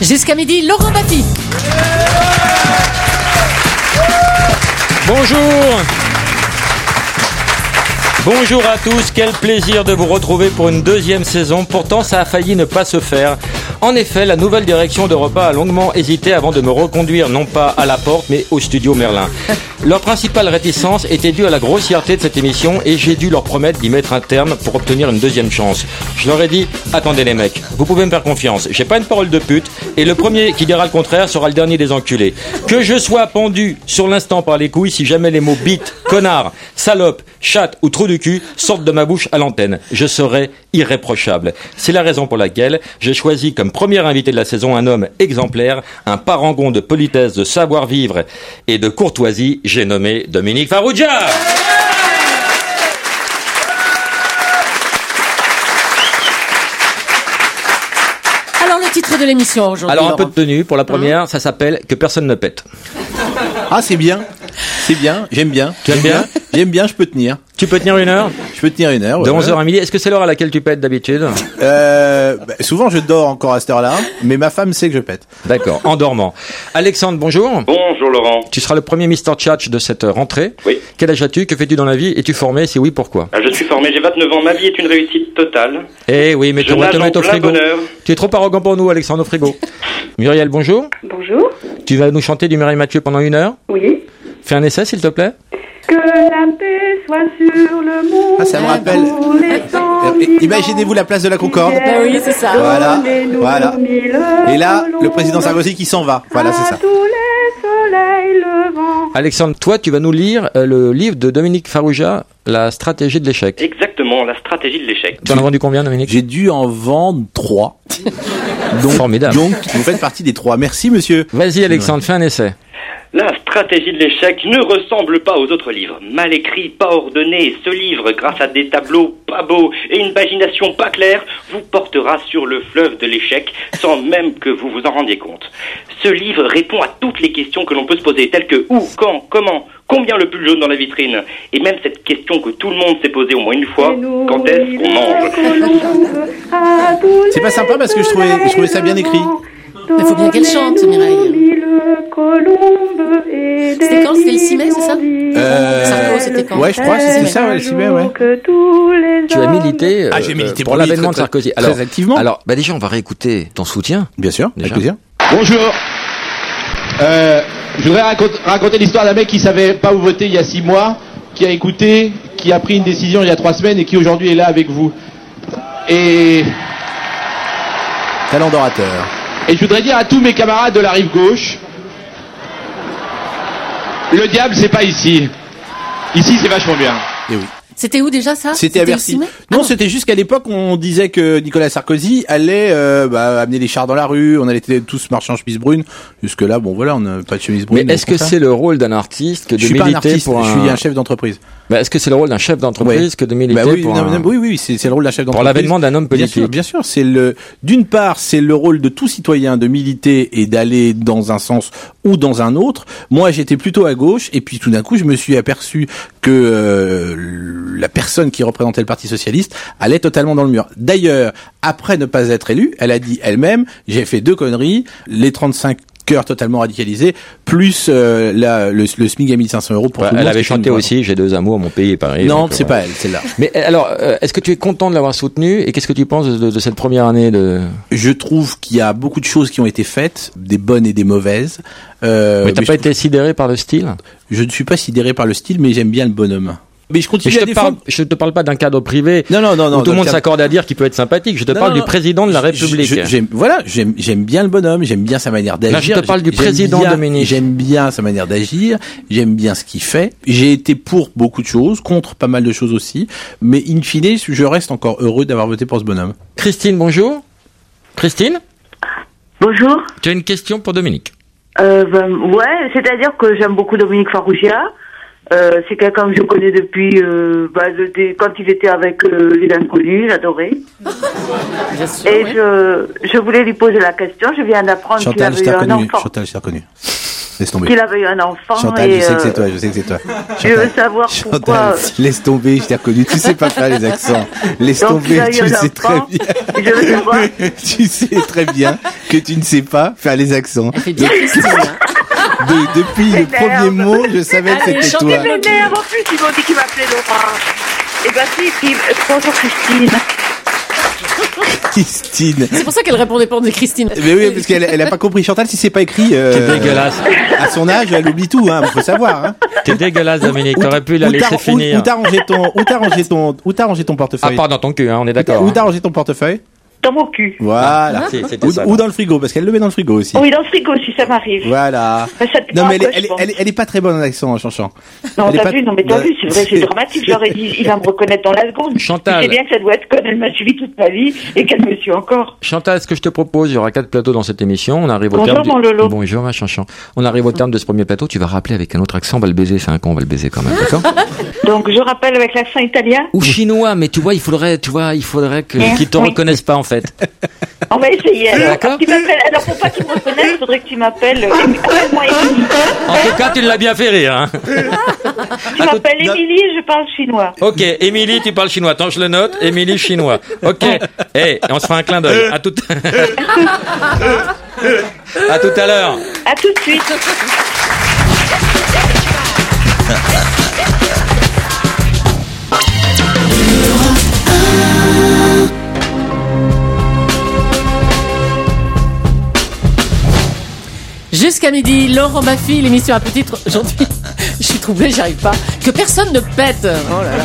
Jusqu'à midi, Laurent Baffy. Bonjour à tous, quel plaisir de vous retrouver pour une deuxième saison. Pourtant, ça a failli ne pas se faire. En effet, la nouvelle direction d'Europe 1 a longuement hésité avant de me reconduire, non pas à la porte, mais au studio Merlin. Leur principale réticence était due à la grossièreté de cette émission et j'ai dû leur promettre d'y mettre un terme pour obtenir une deuxième chance. Je leur ai dit, attendez les mecs, vous pouvez me faire confiance, j'ai pas une parole de pute et le premier qui dira le contraire sera le dernier des enculés. Que je sois pendu sur l'instant par les couilles si jamais les mots bite, connard, salope, chatte ou trou du cul sortent de ma bouche à l'antenne. Je serai irréprochable. C'est la raison pour laquelle j'ai choisi comme premier invité de la saison un homme exemplaire, un parangon de politesse, de savoir-vivre et de courtoisie. J'ai nommé Dominique Farrugia. Alors, le titre de l'émission aujourd'hui. Alors, un peu de tenue pour la première, ça s'appelle Que personne ne pète. Ah, c'est bien. C'est bien, j'aime bien. Tu aimes bien ? J'aime bien, je peux tenir. Tu peux tenir 1 heure ? Je peux tenir 1 heure. De 11h à midi. Est-ce que c'est l'heure à laquelle tu pètes d'habitude ? Souvent, je dors encore à cette heure-là, mais ma femme sait que je pète. D'accord, en dormant. Alexandre, bonjour. Bonjour Laurent. Tu seras le premier Mr. Tchatch de cette rentrée. Oui. Quel âge as-tu ? Que fais-tu dans la vie ? Es-tu formé ? Si oui, pourquoi ? Je suis formé, j'ai 29 ans, ma vie est une réussite totale. Eh oui, mais Je on va te nage en mettre au plein frigo. bonheur. Tu es trop arrogant pour nous, Alexandre, au frigo. Muriel, bonjour. Bonjour. Tu vas nous chanter du Mireille Mathieu pendant 1 heure ? Oui. Fais un essai, s'il te plaît. Que la paix soit sur le monde. Ah, ça me rappelle. Imaginez-vous la place de la Concorde. Ben oui, c'est ça. Voilà, voilà. Et là, le président Sarkozy qui s'en va. Voilà, c'est ça. Tous les soleils levants. Alexandre, toi, tu vas nous lire le livre de Dominique Farrugia, La stratégie de l'échec. Exactement, la stratégie de l'échec. Tu en as vendu combien, Dominique ? J'ai dû en vendre 3. Formidable. Donc, vous faites partie des 3. Merci, monsieur. Vas-y, Alexandre, fais un essai. La stratégie de l'échec ne ressemble pas aux autres livres. Mal écrit, pas ordonné, ce livre, grâce à des tableaux pas beaux et une pagination pas claire, vous portera sur le fleuve de l'échec sans même que vous vous en rendiez compte. Ce livre répond à toutes les questions que l'on peut se poser, telles que où, quand, comment, combien le pull jaune dans la vitrine, et même cette question que tout le monde s'est posée au moins une fois, quand est-ce qu'on mange ? C'est pas sympa parce que je trouvais ça bien écrit. Il faut bien qu'elle chante, Mireille. C'était quand ? C'était le 6 mai, c'est ça ? Sarko, c'était quand ? Ouais, je crois, c'était ça, ouais, le 6 mai, ouais. Tu as milité, j'ai milité pour pour lui, l'avènement de très, Sarkozy. très activement. Alors, déjà, on va réécouter ton soutien. Bien sûr, Déjà. avec plaisir. Bonjour. Je voudrais raconter l'histoire d'un mec qui savait pas où voter il y a 6 mois, qui a écouté, qui a pris une décision il y a 3 semaines et qui aujourd'hui est là avec vous. Et Talent d'orateur. je voudrais dire à tous mes camarades de la rive gauche, le diable c'est pas ici. Ici c'est vachement bien. Et oui. C'était où déjà ça ? C'était à le Bercy. 6 mai ? Non, c'était jusqu'à l'époque où on disait que Nicolas Sarkozy allait amener les chars dans la rue, on allait tous marcher en chemise brune. Jusque là, bon voilà, on n'a pas de chemise brune. Mais est-ce que c'est le rôle d'un artiste que de Je suis militer pas un artiste, pour je suis un chef d'entreprise. Est-ce que c'est le rôle d'un chef d'entreprise que de militer oui, pour oui, c'est le rôle d'un chef d'entreprise. pour l'avènement d'un homme politique ? Bien sûr, d'une part, c'est le rôle de tout citoyen de militer et d'aller dans un sens ou dans un autre. Moi, j'étais plutôt à gauche, et puis tout d'un coup, je me suis aperçu que la personne qui représentait le Parti socialiste allait totalement dans le mur. D'ailleurs, après ne pas être élue, elle a dit elle-même, j'ai fait 2 conneries, les 35 cœurs totalement radicalisés, plus le SMIC à 1500 € pour tout le monde. Elle avait chanté aussi, j'ai 2 amours, mon pays et Paris. Non, donc, c'est pas elle, celle-là. Mais alors, est-ce que tu es content de l'avoir soutenue et qu'est-ce que tu penses de cette première année de... Je trouve qu'il y a beaucoup de choses qui ont été faites, des bonnes et des mauvaises. Mais t'as pas été sidéré par le style ? Je ne suis pas sidéré par le style, mais j'aime bien le bonhomme. Mais je continue à défendre. Je te parle pas d'un cadre privé. Non. Où tout le monde s'accorde à dire qu'il peut être sympathique. Je te parle du président de la République. J'aime bien le bonhomme, j'aime bien sa manière d'agir. Là, je te parle du président Dominique. J'aime bien sa manière d'agir, j'aime bien ce qu'il fait. J'ai été pour beaucoup de choses, contre pas mal de choses aussi, mais in fine, je reste encore heureux d'avoir voté pour ce bonhomme. Christine, bonjour. Christine ? Bonjour. Tu as une question pour Dominique ? Ouais, c'est-à-dire que j'aime beaucoup Dominique Farrugia. C'est quelqu'un que je connais depuis quand il était avec les Inconnus, j'adorais. Et je voulais lui poser la question. Je viens d'apprendre qu'il avait eu un enfant. Chantal, je t'ai reconnu. Laisse tomber. qu'il avait eu un enfant. Chantal, et, je sais que c'est toi, je sais que c'est toi. Je veux savoir Chantal, pourquoi. laisse tomber, je t'ai reconnu. Tu sais pas faire les accents. Laisse Donc, il tomber, a eu tu un le sais très enfant. bien. Je veux savoir. Tu sais très bien que tu ne sais pas faire les accents. Elle fait bien Christine. Hein. Depuis le premier mot, je savais que Allez, c'était chantez toi. bien. M'énerve, en plus, ils m'ont dit qu'il m'appelait Laura. Et bah si, puis, bonjour Christine. Christine. C'est pour ça qu'elle répondait pas, on dit Christine. Mais oui, parce qu'elle a pas compris. Chantal, si c'est pas écrit, T'es dégueulasse. à son âge, elle oublie tout, hein. Faut savoir, hein. T'es dégueulasse, Dominique. T'aurais pu la laisser finir. Où t'as rangé ton portefeuille? Ah, pas dans ton cul, hein, on est Où d'accord. t'as rangé ton portefeuille? Dans mon cul. Voilà. C'était ça. Ou dans le frigo, parce qu'elle le met dans le frigo aussi. Oui, dans le frigo, si ça m'arrive. Voilà. Bah, ça te Non, mais prend, je pense. elle est pas très bonne en accent, Chanchan. Non, Elle est t'as pas- vu, non, mais t'as Ouais. vu, c'est vrai, c'est dramatique. J'aurais dit, il va me reconnaître dans la seconde. Chantal. Tu sais bien que ça doit être comme elle m'a suivi toute ma vie et qu'elle me suit encore. Chantal, ce que je te propose, il y aura 4 plateaux dans cette émission. On arrive au Bonjour, terme. mon Lolo. Bonjour, ma Chanchan. On arrive au terme de ce premier plateau. Tu vas rappeler avec un autre accent. On va le baiser. C'est un con, on va le baiser quand même, d'accord? Donc, je rappelle avec l'accent italien. Ou chinois, mais tu vois, il faudrait qu'ils te Oui. reconnaissent pas, en fait. On va essayer. Alors, D'accord. alors pour pas qu'il me reconnaisse, il faudrait que tu m'appelles. Appelle-moi Émilie. En tout cas, tu l'as bien fait rire, hein. Tu m'appelles Émilie et je parle chinois. Ok, Émilie, tu parles chinois. Attends, je le note. Émilie, chinois. Ok. On se fera un clin d'œil. À tout à l'heure. À tout de suite. Jusqu'à midi, Laurent Baffy, l'émission à petit titre. Aujourd'hui, je suis troublée, j'y arrive pas. Que personne ne pète. Oh là là.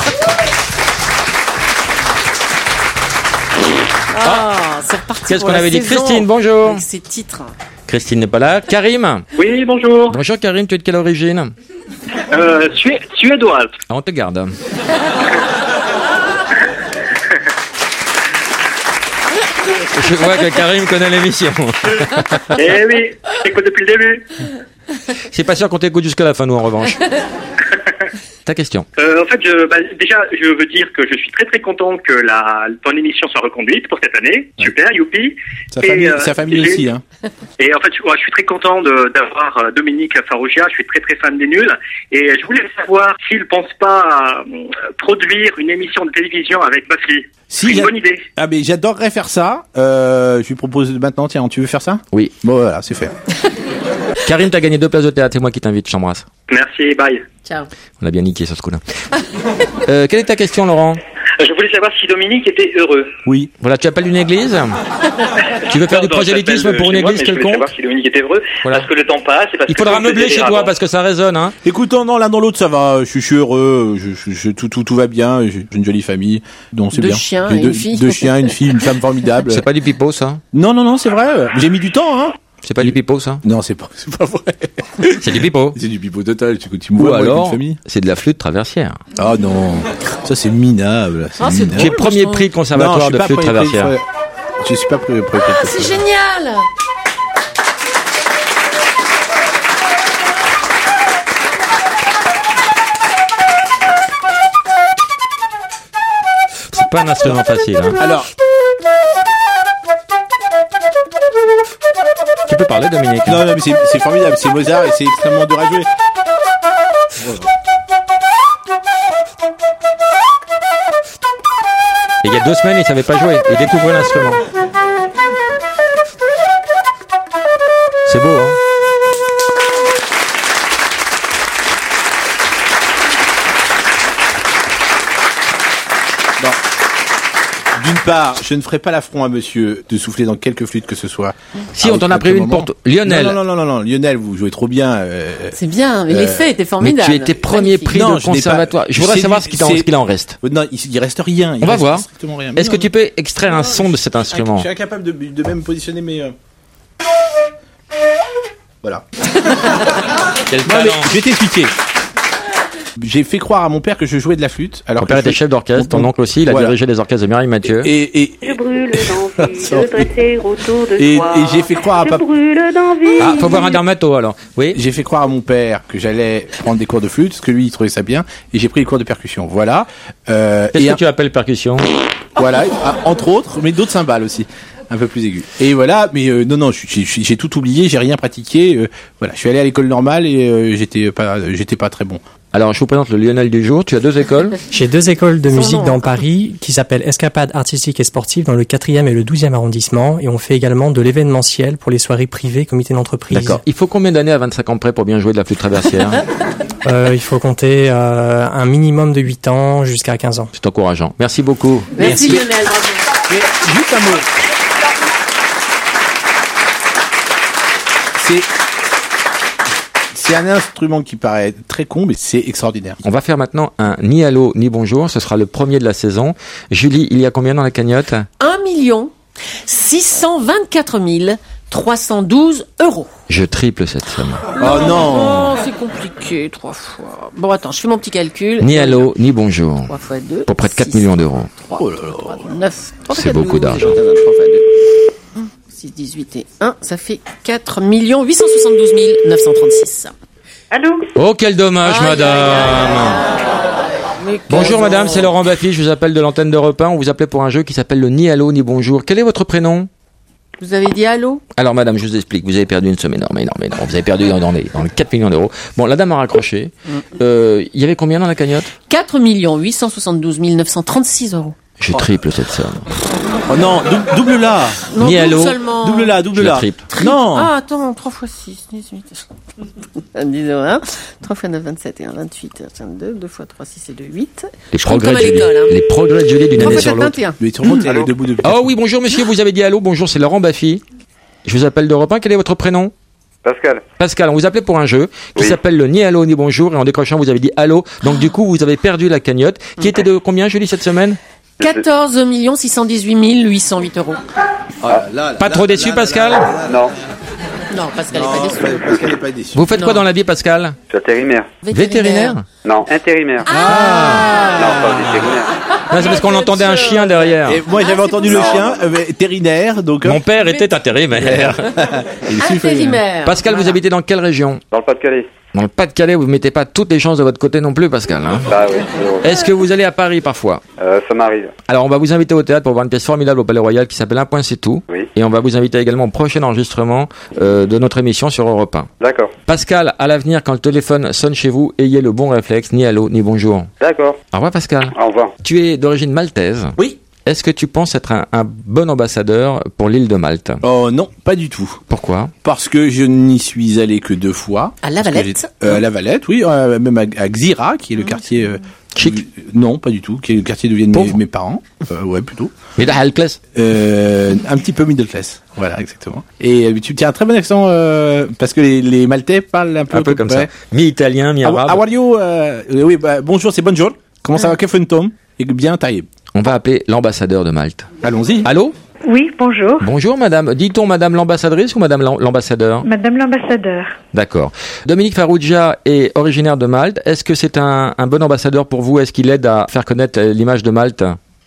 Ah, c'est reparti. Qu'est-ce pour qu'on la avait dit? saison. Christine, bonjour. Avec ses titres. Christine n'est pas là. Karim. Oui, bonjour. Bonjour, Karim. Tu es de quelle origine? Suédoise. Ah, on te garde. Je vois que Karim connaît l'émission. Eh oui, j'écoute depuis le début. C'est pas sûr qu'on t'écoute jusqu'à la fin, nous, en revanche. Ta question. En fait, déjà, je veux dire que je suis très très content que ton émission soit reconduite pour cette année. Ouais. Super, youpi. Sa famille j'ai- aussi, hein. Et en fait, je suis très content d'avoir Dominique Farrugia. Je suis très très fan des Nuls. Et je voulais savoir s'il pense pas produire une émission de télévision avec Baffy. Si, C'est une bonne idée. Ah, mais j'adorerais faire ça. Je lui propose maintenant, tiens, tu veux faire ça? Oui. Bon, voilà, c'est fait. Karim, t'as gagné 2 places de théâtre. C'est moi qui t'invite. Je t'embrasse. Merci, bye. Ciao. On a bien niqué sur ce coup-là. Quelle est ta question, Laurent? Je voulais savoir si Dominique était heureux. Oui. Voilà, tu appelles une église? Tu veux faire du Non, prosélytisme j'appelle pour une chez moi, église mais je voulais quelconque? savoir si Dominique était heureux. Voilà. Parce que le temps passe. Et parce Il que faudra je le meubler faisais chez toi avant. parce que ça résonne, hein. Écoute, non, l'un dans l'autre, ça va. Je suis heureux. Tout va bien. J'ai une jolie famille. Donc c'est Deux bien. chiens J'ai et une fille. 2 chiens, une fille, une femme formidable. C'est pas du pipeau, ça? Non, c'est vrai. J'ai mis du temps, hein. C'est pas du pipeau, ça? Non, c'est pas vrai. C'est du pipeau. C'est du pipeau total. Tu me Ou vois, moi, avec alors, une famille. c'est de la flûte traversière. Ah non. Ça, c'est minable. Ah, c'est minable. J'ai drôle, premier je trouve. prix de Non, conservatoire je suis de pas flûte premier prix, traversière. Je suis pas premier prix. Ah, c'est génial. C'est pas un instrument facile, hein. Alors, Tu peux parler, Dominique? non, mais c'est formidable. C'est Mozart et c'est extrêmement dur à jouer. Et il y a 2 semaines, il savait pas jouer. Il découvrait l'instrument. C'est beau, hein? Bon. D'une part, je ne ferai pas l'affront à monsieur de souffler dans quelque flûte que ce soit. Si, on t'en a prévu une moment. porte. Lionel. Non, Lionel, vous jouez trop bien. C'est bien, mais l'effet était Mais formidable. tu étais premier Magnifique. prix Non, de je n'ai conservatoire. pas- Je voudrais c'est savoir du- ce c'est- qu'il en reste. Non, il reste rien. Il On va reste voir. strictement rien. Est-ce que tu peux extraire un son de cet instrument? Je suis incapable de même positionner mes. Voilà. Quel Non, mais talent. je vais t'expliquer. J'ai fait croire à mon père que je jouais de la flûte. Alors Ton que père je était jouais- chef d'orchestre, ton oncle aussi, il a Voilà. dirigé les orchestres de Mireille Mathieu. Et Je brûle d'envie de dresser autour de Et- toi. et j'ai fait croire à Je papa- brûle d'envie. Ah, faut voir un dermato alors. Oui. j'ai fait croire à mon père que j'allais prendre des cours de flûte, parce que lui il trouvait ça bien, et j'ai pris les cours de percussion. Voilà. Qu'est-ce Et que tu appelles percussion? voilà, entre autres, mais d'autres cymbales aussi. Un peu plus aigu. Et voilà, mais non, j'ai tout oublié, j'ai rien pratiqué. Voilà, je suis allé à l'école normale et j'étais pas très bon. Alors, je vous présente le Lionel du jour. Tu as 2 écoles? J'ai 2 écoles de musique dans Paris qui s'appellent Escapades artistiques et sportives dans le 4e et le 12e arrondissement. Et on fait également de l'événementiel pour les soirées privées, comités d'entreprise. D'accord. Il faut combien d'années à 25 ans près pour bien jouer de la flûte traversière? Il faut compter un minimum de 8 ans jusqu'à 15 ans. C'est encourageant. Merci beaucoup. Merci Lionel, bravo. Mais juste un mot. C'est un instrument qui paraît très con, mais c'est extraordinaire. On va faire maintenant un ni allô ni bonjour. Ce sera le premier de la saison. Julie, il y a combien dans la cagnotte? 1 624 312 euros. Je triple cette somme. Oh non. Oh, c'est compliqué, 3 fois. Bon, attends, je fais mon petit calcul. Ni allô ni bonjour. 3 fois 2. Pour près de 4 millions d'euros. 3, Oh là là. 3, 9. C'est beaucoup d'argent. 6, 18 et 1, ça fait 4 872 936. Allô? Oh, quel dommage, madame. Bonjour, madame, c'est Laurent Baffy. Je vous appelle de l'antenne d'Europe 1. On vous appelait pour un jeu qui s'appelle le ni allô ni bonjour. Quel est votre prénom? Vous avez dit allô? Alors, madame, je vous explique. Vous avez perdu une somme énorme. Vous avez perdu dans les 4 millions d'euros. Bon, la dame a raccroché. Il y avait combien dans la cagnotte? 4 872 936 euros. Je triple cette somme. Oh non, double-la. Non, Ni allô. seulement. Double-la. Je la triple. Non. Ah, attends, 3 fois 6, 18. 3 fois 9, 27 et 1, 28, 22, 2 fois 3, 6 et 2, 8. Les Je compte progrès comme de à Julie. l'école, hein. Les progrès de Julie d'une 3 année fois sur 7, l'autre. 21. Mais tu remontes, elle est debout depuis. Oh oui, bonjour monsieur, vous avez dit allô, bonjour, c'est Laurent Baffy. Je vous appelle d'Europe 1, quel est votre prénom? Pascal. Pascal, on vous appelait pour un jeu qui Oui. s'appelle le ni allô ni bonjour, et en décrochant vous avez dit allô, donc du coup vous avez perdu la cagnotte, qui était de combien Julie cette semaine? 14 618 808 euros. Pas trop déçu Pascal? Non, Non, Pascal n'est pas déçu. Pascal n'est pas déçu. Vous faites quoi Non. dans la vie Pascal? je suis intérimaire. Vétérinaire? Non, intérimaire. Non, pas vétérinaire. Non, c'est parce qu'on entendait un chien derrière. Et moi, j'avais c'est entendu pour le ça. chien vétérinaire, donc. Mon père était intérimaire. Intérimaire. Pascal, vous habitez dans quelle région? Dans le Pas-de-Calais. Dans le Pas-de-Calais, vous mettez pas toutes les chances de votre côté non plus Pascal, hein? Bah oui, zéro. Est-ce que vous allez à Paris parfois? Ça m'arrive. Alors, on va vous inviter au théâtre pour voir une pièce formidable au Palais Royal qui s'appelle Un point c'est tout. Oui. Et on va vous inviter également au prochain enregistrement de notre émission sur Europe 1. D'accord. Pascal, à l'avenir, quand le téléphone sonne chez vous, ayez le bon réflexe, ni allô, ni bonjour. D'accord. Au revoir Pascal. Au revoir. Tu es d'origine maltaise. Oui. Est-ce que tu penses être un bon ambassadeur pour l'île de Malte? Oh non, pas du tout. Pourquoi? Parce que je n'y suis allé que 2 fois. À La Parce que Valette. j'étais- à La Valette, oui, même à Xira, qui est le quartier. Chic. Non, pas du tout, qui est le quartier d'où viennent Pauvre. mes parents. Ouais, plutôt. Mais la Hall Class. Un petit peu middle class. Voilà, exactement. Et tu tiens un très bon accent, parce que les Maltais parlent un peu Comme ça. ouais. Mi-italien, mi-arabe. How are you? Oui, bah, bonjour, c'est bonjour. Comment ça va, que Tom? Et bien taillé. On va appeler l'ambassadeur de Malte. Allons-y. Allô? Oui, bonjour. Bonjour madame. Dit-on madame l'ambassadrice ou madame l'ambassadeur? Madame l'ambassadeur. D'accord. Dominique Farrugia est originaire de Malte. Est-ce que c'est un bon ambassadeur pour vous? Est-ce qu'il aide à faire connaître l'image de Malte?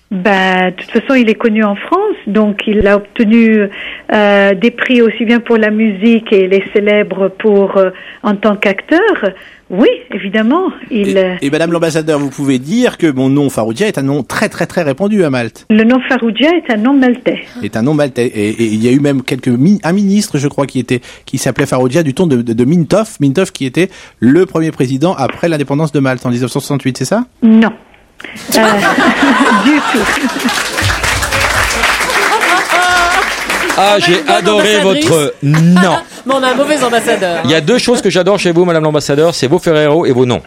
De toute façon, il est connu en France, donc il a obtenu des prix aussi bien pour la musique et les célèbres pour en tant qu'acteur. Oui, évidemment. Et madame l'ambassadeur, vous pouvez dire que mon nom Farrugia est un nom très très très répandu à Malte. Le nom Farrugia est un nom maltais. Est un nom maltais. Et il y a eu même un ministre, je crois, qui s'appelait Farrugia du temps de Mintoff. Mintoff qui était le premier président après l'indépendance de Malte en 1968, c'est ça? Non. Du tout. Ah, j'ai une bonne adoré ambassadrice. votre non. Mais on a un mauvais ambassadeur. Il y a 2 choses que j'adore chez vous, madame l'ambassadeur, c'est vos Ferrero et vos noms.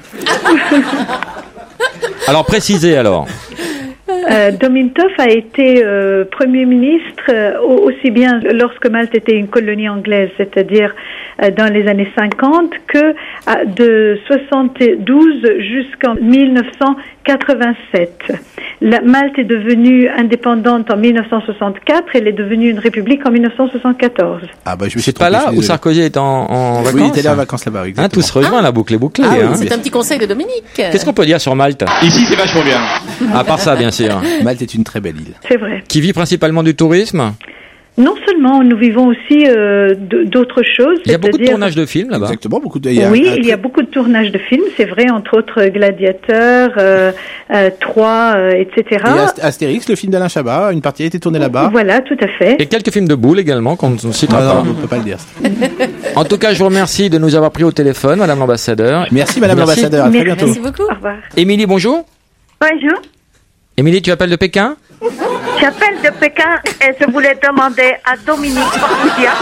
Alors, précisez alors. Domintov a été Premier ministre aussi bien lorsque Malte était une colonie anglaise, c'est-à-dire dans les années 50, que de 72 jusqu'en 1987. Malte est devenue indépendante en 1964, elle est devenue une république en 1974. Ah bah je me suis C'est pas trompé, je là suis où désolé. Sarkozy est en vacances? Oui, il était là en vacances là-bas, Hein, exactement. tout se rejoint, la boucle est bouclée. Ah oui, hein. c'est un petit conseil de Dominique. Qu'est-ce qu'on peut dire sur Malte? Ici, c'est vachement bien. À part ça, bien sûr. Malte est une très belle île. C'est vrai. Qui vit principalement du tourisme? Non seulement, nous vivons aussi d'autres choses. Il y a beaucoup de tournages de films là-bas. Exactement, beaucoup de. Oui, il y a beaucoup de tournages de films, c'est vrai, entre autres Gladiateur, 3, etc. Et Astérix, le film d'Alain Chabat, une partie a été tournée là-bas. Voilà, tout à fait. Et quelques films de boules également qu'on ne citera pas. Non, on ne peut pas le dire. En tout cas, je vous remercie de nous avoir pris au téléphone, Madame l'ambassadeur. Merci Madame l'ambassadeur, à très bientôt. Merci beaucoup. Au revoir. Émilie, bonjour. Bonjour. Émilie, tu appelles de Pékin? J'appelle de Pékin et je voulais demander à Dominique Farrugia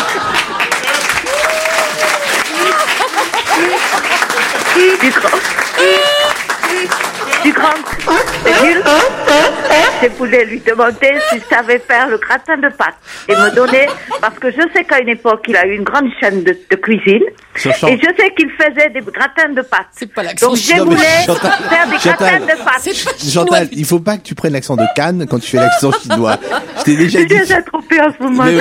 du grand Jules, je voulais lui demander s'il savait faire le gratin de pâtes et me donner, parce que je sais qu'à une époque il a eu une grande chaîne de cuisine et je sais qu'il faisait des gratins de pâtes. C'est pas l'accent. Donc je voulais faire des gratins de pâtes. Chantal, il faut pas que tu prennes l'accent de Cannes quand tu fais l'accent chinois. Je t'ai déjà dit. J'ai déjà trompé en ce moment.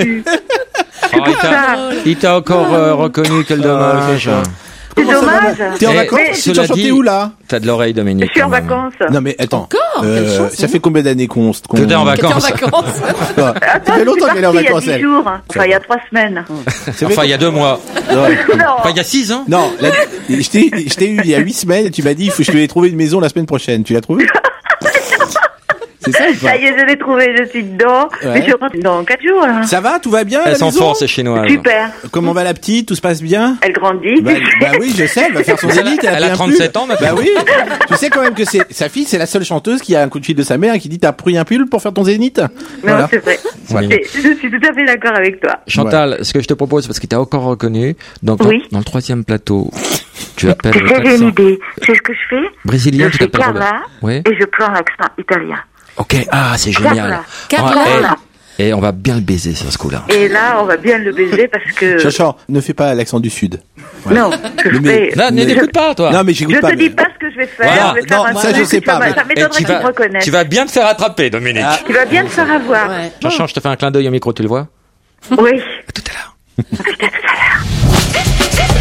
Il t'a encore reconnu, quel dommage. C'est dommage. T'es en vacances? Tu t'en chantais où là? T'as de l'oreille, Dominique. Je suis en vacances. Non mais attends. Encore ça fait combien d'années qu'on t'es en vacances? Ça fait longtemps qu'elle est en vacances. Il y a 10 jours. Enfin, il y a 3 semaines. Enfin, il y a 2 mois. Enfin, il y a 6 ans. Non, je t'ai eu il y a 8 semaines et tu m'as dit il faut que je te ai trouvé une maison la semaine prochaine. Tu l'as trouvé? C'est ça ou pas? Ça y est, je l'ai trouvé, je suis dedans. Ouais. Mais je rentre dans 4 jours. Hein. Ça va, tout va bien? Elles sont fortes, ces Chinoises. Super. Comment va la petite? Tout se passe bien? Elle grandit. Bah oui, je sais, elle va faire son zénith. Elle a 37 ans maintenant. Bah oui. Tu sais quand même que sa fille, c'est la seule chanteuse qui a un coup de fil de sa mère et qui dit t'as pris un pull pour faire ton zénith? Non, Voilà. c'est vrai. Voilà. Je suis tout à fait d'accord avec toi. Chantal, ce que je te propose, parce que t'as encore reconnu, donc Oui. dans le 3e plateau, tu appelles J'ai avec une l'accent idée. C'est ce que je fais. brésilien, Je tu fais t'appelles Robert. Carla Oui. et je prends l'accent italien. Ok, c'est génial. Carla. Et on va bien le baiser sur ce coup-là. Et là, on va bien le baiser parce que... Chachan, ne fais pas l'accent du sud. Voilà. Non, je fais... Là, n'écoute pas, toi. Non, mais j'écoute Je pas. te dis pas ce que je vais faire. Voilà. Je vais faire Non, un ça, truc, je sais pas, mais- Ça m'étonnerait qu'ils me reconnaissent. Tu vas bien te faire attraper, Dominique. Tu vas bien te faire avoir. Ouais. Change, je te fais un clin d'œil au micro, tu le vois? Oui. À tout à l'heure. À tout à l'heure.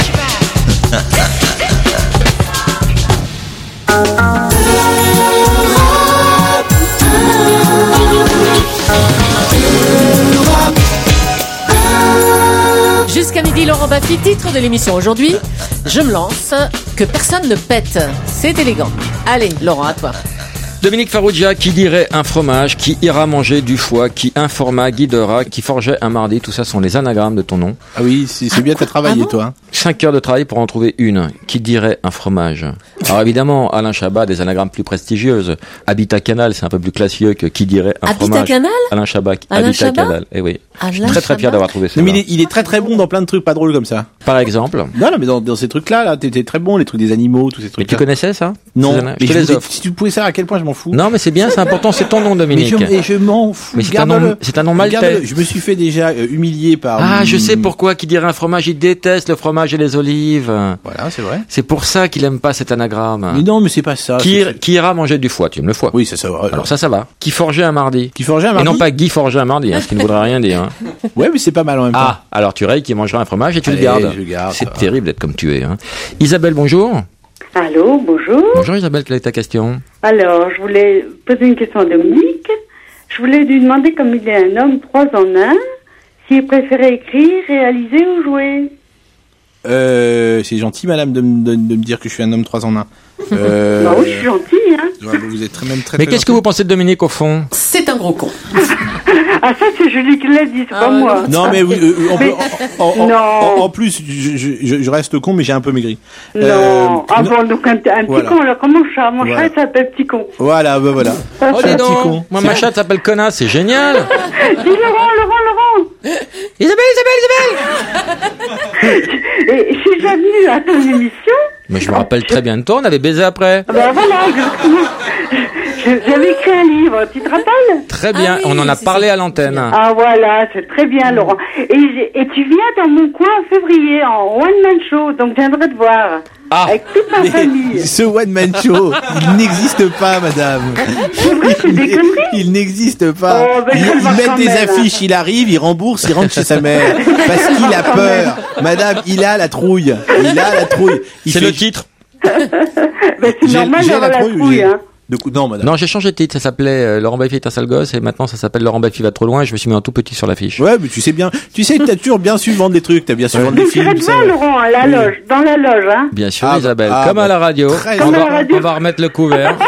Jusqu'à midi, Laurent Baffy, titre de l'émission aujourd'hui. Je me lance, que personne ne pète. C'est élégant. Allez, Laurent, à toi. Dominique Farrugia, qui dirait un fromage, qui ira manger du foie, qui informa, guidera, qui forgeait un mardi, tout ça sont les anagrammes de ton nom. Ah oui, c'est bien, t'as travaillé, toi. 5 heures de travail pour en trouver une. Qui dirait un fromage? Alors évidemment, Alain Chabat, des anagrammes plus prestigieuses. Habitat Canal, c'est un peu plus classieux que qui dirait un Habitat fromage. Canal? Alain Chabat, Alain Habitat Chabat Canal. Eh oui. Je suis Alain très fier Chabat d'avoir trouvé ça. Non, mais il est très très bon dans plein de trucs pas drôles comme ça. Par exemple. Non, mais dans ces trucs-là, là, t'étais très bon, les trucs des animaux, tous ces Mais trucs. tu connaissais ça? Non, Ces mais je te les offre. si tu pouvais savoir à quel point je m'en fous. Non, mais c'est bien, c'est important, c'est ton nom, Dominique. Mais je m'en fous. Mais c'est un nom maltais. Garde-le. Je me suis fait déjà humilier par. Ah, je sais pourquoi qui dirait un fromage, il déteste le fromage et les olives. Voilà, c'est vrai. C'est pour ça qu'il aime pas cet anagramme. Mais non, mais c'est pas ça. Qui ira manger du foie? Tu aimes le foie? Oui, ça va. Alors ça va. Qui forgeait un mardi? Qui forgeait un Et mardi. non pas Guy forgeait un mardi, ce qui ne voudrait rien dire. Ouais, mais c'est pas mal en même temps. Ah, alors tu rayes qui mangera un fromage et tu Allez, le gardes. je garde, C'est ça va. terrible d'être comme tu es. Isabelle, bonjour. Allô, bonjour. Bonjour Isabelle, quelle est ta question? Alors, je voulais poser une question à Dominique. Je voulais lui demander, comme il est un homme 3 en 1, s'il préférait écrire, réaliser ou jouer. C'est gentil, madame, de me dire que je suis un homme 3 en 1. Bah oui, je suis gentille, hein. Vous êtes même très. Mais qu'est-ce que vous pensez de Dominique au fond? C'est un gros con. Ah, ça, c'est Julie qui l'a dit, c'est pas moi. Non, mais oui, Non. en plus, je reste con, mais j'ai un peu maigri. Non. Bon, donc un petit voilà. con, alors comment mon chat Voilà. il s'appelle Petit Con. Voilà, bah voilà. Oh, dis Un petit donc. con. Moi, ma chatte s'appelle Connasse, c'est génial. Dis Laurent. Isabelle. Et je suis déjà venue à ton émission. Mais je me rappelle très bien de toi, on avait baisé après. Ben voilà, exactement. J'avais écrit un livre, tu te rappelles? Très bien, oui, on en a c'est parlé ça. à l'antenne. Ah voilà, c'est très bien Laurent. Et tu viens dans mon coin en février en one man show, donc je viendrai te voir. Ah. Avec toute ma famille. Ce one man show, il n'existe pas, madame. C'est vrai, c'est des conneries. Il n'existe pas. Oh, ben, je vais le voir met quand des même. affiches, il arrive, il rembourse, il rentre chez sa mère. Parce qu'il a peur. Madame, il a la trouille. Il C'est fait- le titre. Ben, c'est J'ai normal la d'avoir la trouille, trouille, j'ai- hein. Non, madame. Non, j'ai changé de titre. Ça s'appelait Laurent Baffy est un sale gosse et maintenant ça s'appelle Laurent Baffy va trop loin et je me suis mis en tout petit sur l'affiche. Ouais, mais tu sais bien. Tu sais, t'as toujours bien su vendre des trucs. T'as bien su vendre des Vous films. serez bien, Laurent, à la loge, dans la loge, hein. Bien sûr, Ah, Isabelle. ah, Comme bah, à la radio. très Comme à la radio. On va remettre le couvert.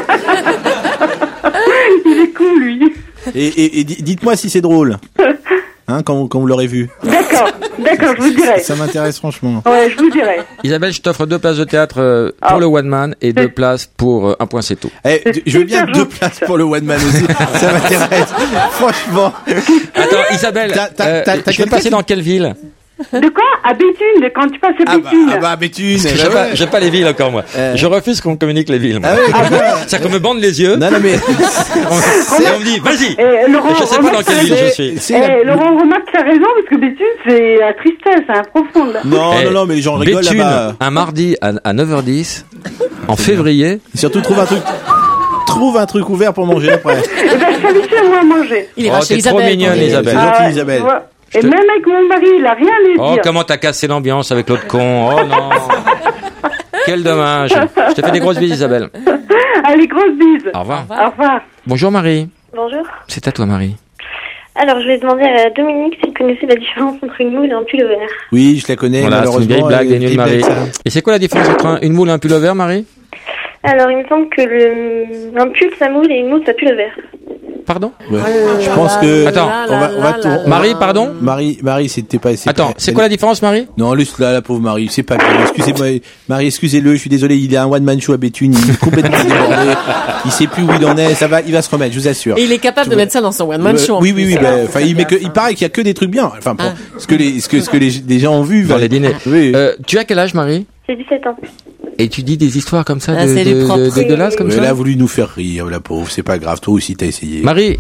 Il est cool, lui. Et dites-moi si c'est drôle. Hein, quand vous l'aurez vu. D'accord, je vous dirai. Ça m'intéresse franchement. Ouais, je vous dirai. Isabelle, je t'offre 2 places de théâtre pour le One Man et 2 places pour Un Point C'est Tout. Je veux bien 2 places pour le One Man aussi. Ça m'intéresse. Franchement. Attends, Isabelle, je vais passer dans quelle ville? De quoi? À Béthune, quand tu passes à Béthune. Béthune. J'ai pas les villes encore, moi. Je refuse qu'on me communique les villes. Moi. C'est qu'on me bande les yeux. Non, mais. on me dit, vas-y. Laurent, Je sais pas dans quelle ville je suis. Laurent, remarque, t'as raison, parce que Béthune, c'est la tristesse, c'est un profond. Non, mais les gens rigolent Béthune, là-bas. un mardi à 9h10, en février. Surtout, trouve un truc ouvert pour manger après. Eh ben, je suis allée moi manger. Il est t'es trop mignonne, Isabelle. C'est gentil, Isabelle. Et même avec mon mari, il a rien à lui dire. Oh, comment t'as cassé l'ambiance avec l'autre con. Oh non. Quel dommage. Je te fais des grosses bises, Isabelle. Allez, grosses bises. Au revoir. Au revoir. Bonjour, Marie. Bonjour. C'est à toi, Marie. Alors, je vais demander à Dominique s'il connaissait la différence entre une moule et un pull-over. Oui, je la connais, Voilà, c'est une vieille blague des nuls, Marie. Et c'est quoi la différence entre une moule et un pull-over, Marie? Alors, il me semble que un pull, ça moule et une moule, ça pull-over. Pardon? Ouais. Je pense que. Attends, Marie, pardon? Marie, c'était pas. Attends, c'est quoi la différence, Marie? Non, laisse-la, la pauvre Marie, c'est pas grave. Excusez-moi, Marie, excusez-le, je suis désolé, il a un one-man show à Béthune, il est complètement débordé, il sait plus où il en est, ça va, il va se remettre, je vous assure. Et il est capable de mettre ça dans son one-man show. Oui, enfin, il paraît qu'il y a que des trucs bien, enfin, ce que les gens ont vu. Dans les dîners. Oui. Tu as quel âge, Marie? J'ai 17 ans. Et tu dis des histoires comme ça, c'est dégueulasses comme ça? Elle a voulu nous faire rire, la pauvre, c'est pas grave, toi aussi t'as essayé. Marie,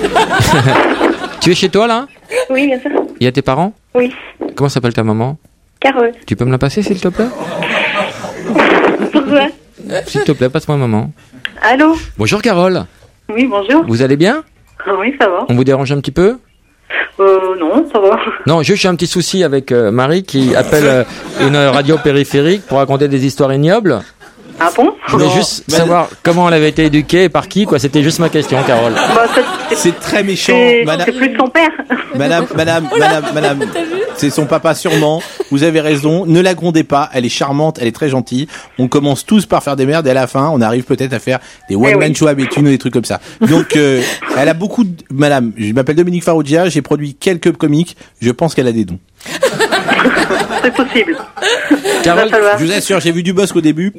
tu es chez toi, là? Oui, bien sûr. Il y a tes parents? Oui. Comment s'appelle ta maman? Carole. Tu peux me la passer, s'il te plaît? Pourquoi? S'il te plaît, passe-moi maman. Allô? Bonjour, Carole. Oui, bonjour. Vous allez bien? Oui, ça va. On vous dérange un petit peu? Non, ça va. Non, juste j'ai un petit souci avec Marie qui appelle une radio périphérique pour raconter des histoires ignobles. Ah bon? Je voulais juste savoir comment elle avait été éduquée et par qui, quoi. C'était juste ma question, Carole. C'est très méchant, madame. C'est plus de son père. Madame, c'est son papa sûrement. Vous avez raison. Ne la grondez pas. Elle est charmante, elle est très gentille. On commence tous par faire des merdes et à la fin, on arrive peut-être à faire des one-man show à Béthune ou des trucs comme ça. Donc, elle a beaucoup de... Madame, je m'appelle Dominique Farrugia, j'ai produit quelques comiques. Je pense qu'elle a des dons. C'est possible. Carole, je vous assure, j'ai vu du Bosque au début.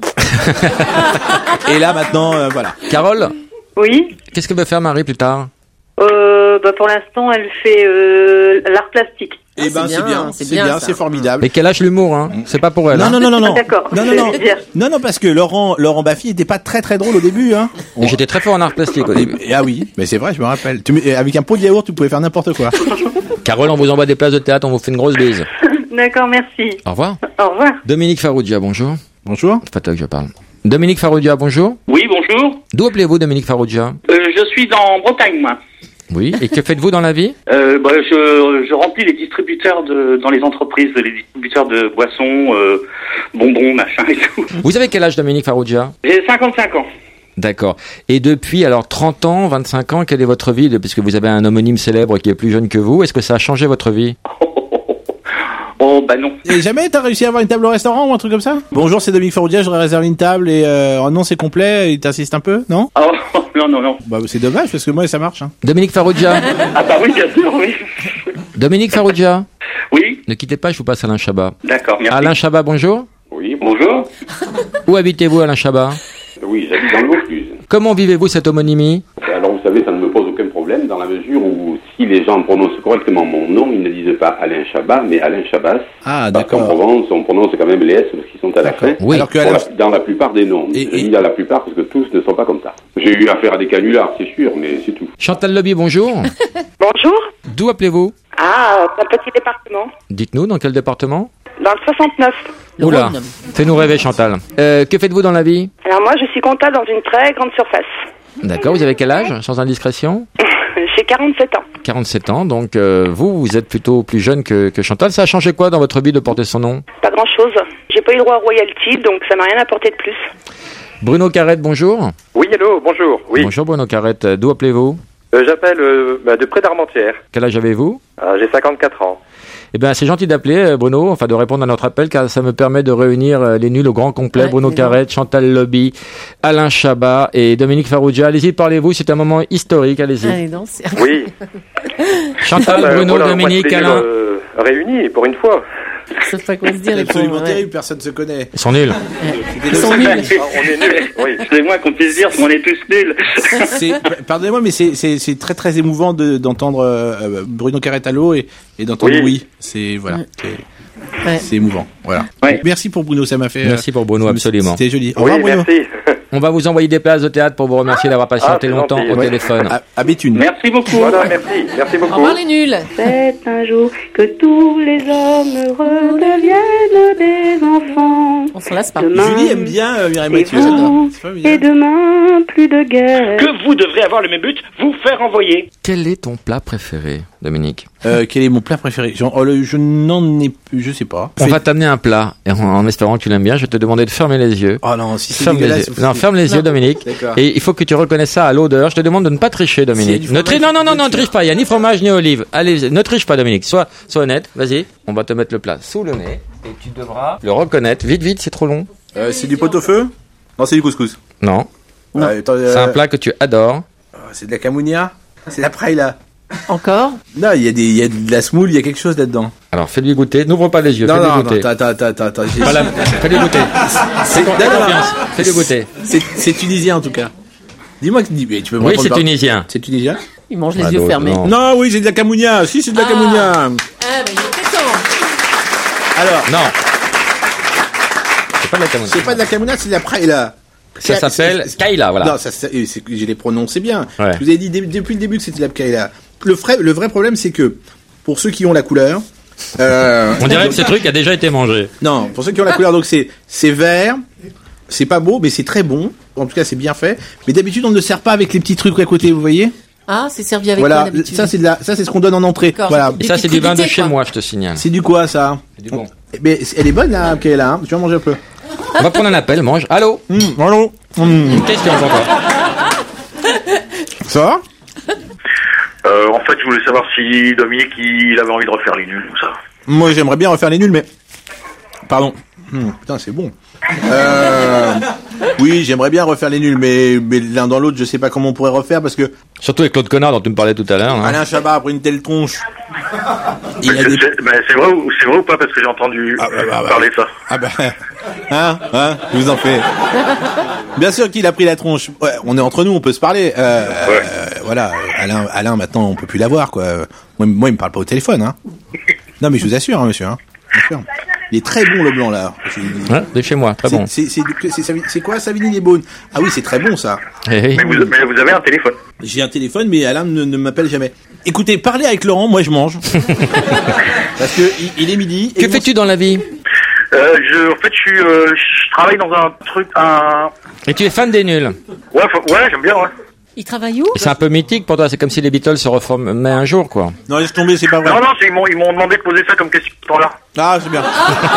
Et là, maintenant, voilà. Carole? Oui? Qu'est-ce que veut faire Marie plus tard? Pour l'instant, elle fait l'art plastique. Eh ben, c'est bien, c'est formidable. Et qu'elle lâche l'humour, hein. C'est pas pour elle. Non. D'accord. Non, parce que Laurent Baffy était pas très très drôle au début, hein. Et j'étais très fort en art plastique au début. Ah oui, mais c'est vrai, je me rappelle. Avec un pot de yaourt, tu pouvais faire n'importe quoi. Carole, on vous envoie des places de théâtre, on vous fait une grosse bise. D'accord, merci. Au revoir. Au revoir. Dominique Farrugia, bonjour. Bonjour. C'est pas toi que je parle. Dominique Farrugia, bonjour. Oui, bonjour. D'où appelez-vous Dominique Farrugia? Je suis en Bretagne, moi. Oui, et que faites-vous dans la vie? Je remplis les distributeurs dans les entreprises, les distributeurs de boissons, bonbons, machin et tout. Vous avez quel âge, Dominique Farrugia? J'ai 55 ans. D'accord. Et depuis, alors, 30 ans, 25 ans, quelle est votre vie, puisque vous avez un homonyme célèbre qui est plus jeune que vous? Est-ce que ça a changé votre vie? Oh, bah non. Et jamais t'as réussi à avoir une table au restaurant ou un truc comme ça? Bonjour, c'est Dominique Farrugia, j'aurais réservé une table et non, c'est complet, il t'insiste un peu, non? Oh, non. Bah, c'est dommage parce que moi, ça marche, hein. Dominique Farrugia. Ah bah oui, bien sûr, oui. Dominique Farrugia. Oui. Ne quittez pas, je vous passe Alain Chabat. D'accord, merci. Alain Chabat, bonjour. Oui, bonjour. Où habitez-vous, Alain Chabat? Oui, j'habite dans le Vaucluse. Comment vivez-vous cette homonymie? Alors, vous savez, ça ne me pose aucun problème dans la mesure où si les gens prononcent correctement mon nom, ils ne disent pas Alain Chabat, mais Alain Chabas. Ah, d'accord. Parce qu'en Provence, on prononce quand même les S parce qu'ils sont à la fin. Oui. Alors que Dans la plupart des noms. Je dis dans la plupart parce que tous ne sont pas comme ça. J'ai eu affaire à des canulars, c'est sûr, mais c'est tout. Chantal Lobby, bonjour. Bonjour. D'où appelez-vous? Ah, un petit département. Dites-nous, dans quel département? Dans le 69. Oula, fais-nous rêver, Chantal. Que faites-vous dans la vie? Alors moi, je suis comptable dans une très grande surface. D'accord, vous avez quel âge, sans indiscrétion? J'ai 47 ans. 47 ans, donc vous êtes plutôt plus jeune que Chantal. Ça a changé quoi dans votre vie de porter son nom? Pas grand-chose. J'ai pas eu droit à royalty, donc ça m'a rien apporté de plus. Bruno Carrette, bonjour. Oui, allô, bonjour. Oui. Bonjour Bruno Carrette, d'où appelez-vous? J'appelle de près d'Armentières. Quel âge avez-vous? J'ai 54 ans. Eh bien, c'est gentil d'appeler, Bruno, enfin de répondre à notre appel, car ça me permet de réunir les nuls au grand complet. Bruno Carrette, Chantal Lobby, Alain Chabat et Dominique Farrugia. Allez-y, parlez-vous, c'est un moment historique, allez-y. Allez, non, oui. Chantal, Bruno, voilà, Dominique, Alain. Réunis, pour une fois. Je sais pas quoi se dire. C'est absolument terrible, personne ne se connaît. Ils sont nuls. Ils sont nuls. On est nuls. Oui, c'est moins qu'on puisse dire, on est tous nuls. Pardonnez-moi, mais c'est très très émouvant d'entendre Bruno Carrette à l'eau et d'entendre oui. C'est voilà. C'est émouvant. Voilà. Ouais. Merci pour Bruno, ça m'a fait. Merci pour Bruno, absolument. C'était joli. Au revoir, Bruno. Merci. On va vous envoyer des places de théâtre pour vous remercier d'avoir patienté longtemps au téléphone. À Béthune. Merci beaucoup. Voilà, merci beaucoup. Au revoir les nuls. C'est un jour que tous les hommes heureux deviennent des enfants. On s'en lasse pas. Julie aime bien Mireille Mathieu. Et demain, plus de guerre. Que vous devrez avoir le même but, vous faire envoyer. Quel est ton plat préféré, Dominique? Quel est mon plat préféré? Je n'en ai, je sais pas. On va t'amener un plat, et en espérant que tu l'aimes bien, je vais te demander de fermer les yeux. Oh non, si c'est ferme les dégueulasse. yeux. Non, ferme les yeux, Dominique. D'accord. Et il faut que tu reconnaisses ça à l'odeur. Je te demande de ne pas tricher, Dominique. Non, ne triche pas. Il n'y a ni fromage ni olive. Allez, ne triche pas, Dominique. Sois honnête. Vas-y. On va te mettre le plat sous le nez. Et tu devras le reconnaître. Vite, c'est trop long. C'est du pot-au-feu? Non, c'est du couscous. Non. Attends, c'est un plat que tu adores. C'est de la camounia? C'est la praïla. Encore? Non, il y a de la semoule, il y a quelque chose là-dedans. Alors, fais-lui goûter. N'ouvre pas les yeux. Non, goûter. Attends. Fais-lui goûter. Fais-lui goûter. C'est tunisien en tout cas. Dis-moi que tu peux me Oui, répondre. c'est tunisien. C'est tunisien? Il mange les yeux fermés. Non, oui, c'est de la camounia. Si, c'est de la camounia. Ah, mais il était temps. Alors. Non. C'est pas de la camounia. C'est pas de la camounia, c'est de la praïla. Ça s'appelle Kaila, voilà. Non, je l'ai prononcé bien. Ouais. Je vous ai dit depuis le début que c'était de la Kaila. Le vrai problème, c'est que pour ceux qui ont la couleur, on dirait que ce truc a déjà été mangé. Non, pour ceux qui ont la couleur, donc c'est vert, c'est pas beau, mais c'est très bon. En tout cas, c'est bien fait. Mais d'habitude, on ne le sert pas avec les petits trucs à côté, vous voyez? Ah, c'est servi avec voilà, quoi d'habitude? ça c'est ce qu'on donne en entrée. Voilà. Et ça, c'est du vin de chez moi, je te signale. C'est du quoi, ça? C'est du bon. Mais elle est bonne, là, Kaila, hein. Tu vas manger un peu. On va prendre un appel, mange. Allô? Allô? Une question pour toi. Ça va? En fait, je voulais savoir si Dominique, il avait envie de refaire les nuls ou ça. Moi, j'aimerais bien refaire les nuls, mais... Pardon. Putain, c'est bon. Oui, j'aimerais bien refaire les nuls, mais l'un dans l'autre, je sais pas comment on pourrait refaire parce que... Surtout avec Claude Connard dont tu me parlais tout à l'heure. Hein. Alain Chabat a pris une telle tronche. C'est vrai ou pas? Parce que j'ai entendu parler de ça. Ah bah... Hein, je vous en fais. Bien sûr qu'il a pris la tronche. Ouais, on est entre nous, on peut se parler. Voilà, Alain, maintenant, on peut plus l'avoir, quoi. Moi, il me parle pas au téléphone, hein. Non, mais je vous assure, hein, monsieur, hein. Bien sûr. Il est très bon, le blanc, là. Ouais, de chez moi, très bon. C'est quoi, Savigny-les-Beaunes? Ah oui, c'est très bon, ça. Hey. Mais vous avez un téléphone? J'ai un téléphone, mais Alain ne m'appelle jamais. Écoutez, parlez avec Laurent, moi je mange. Parce que il est midi. Que fais-tu dans la vie? Je travaille dans un truc, Et tu es fan des nuls? Ouais, j'aime bien, ouais. Il travaille où? C'est un peu mythique pour toi, c'est comme si les Beatles se reformaient un jour, quoi. Non, laisse tomber, c'est pas vrai. Non, ils m'ont demandé de poser ça comme question ce temps-là. Ah, c'est bien.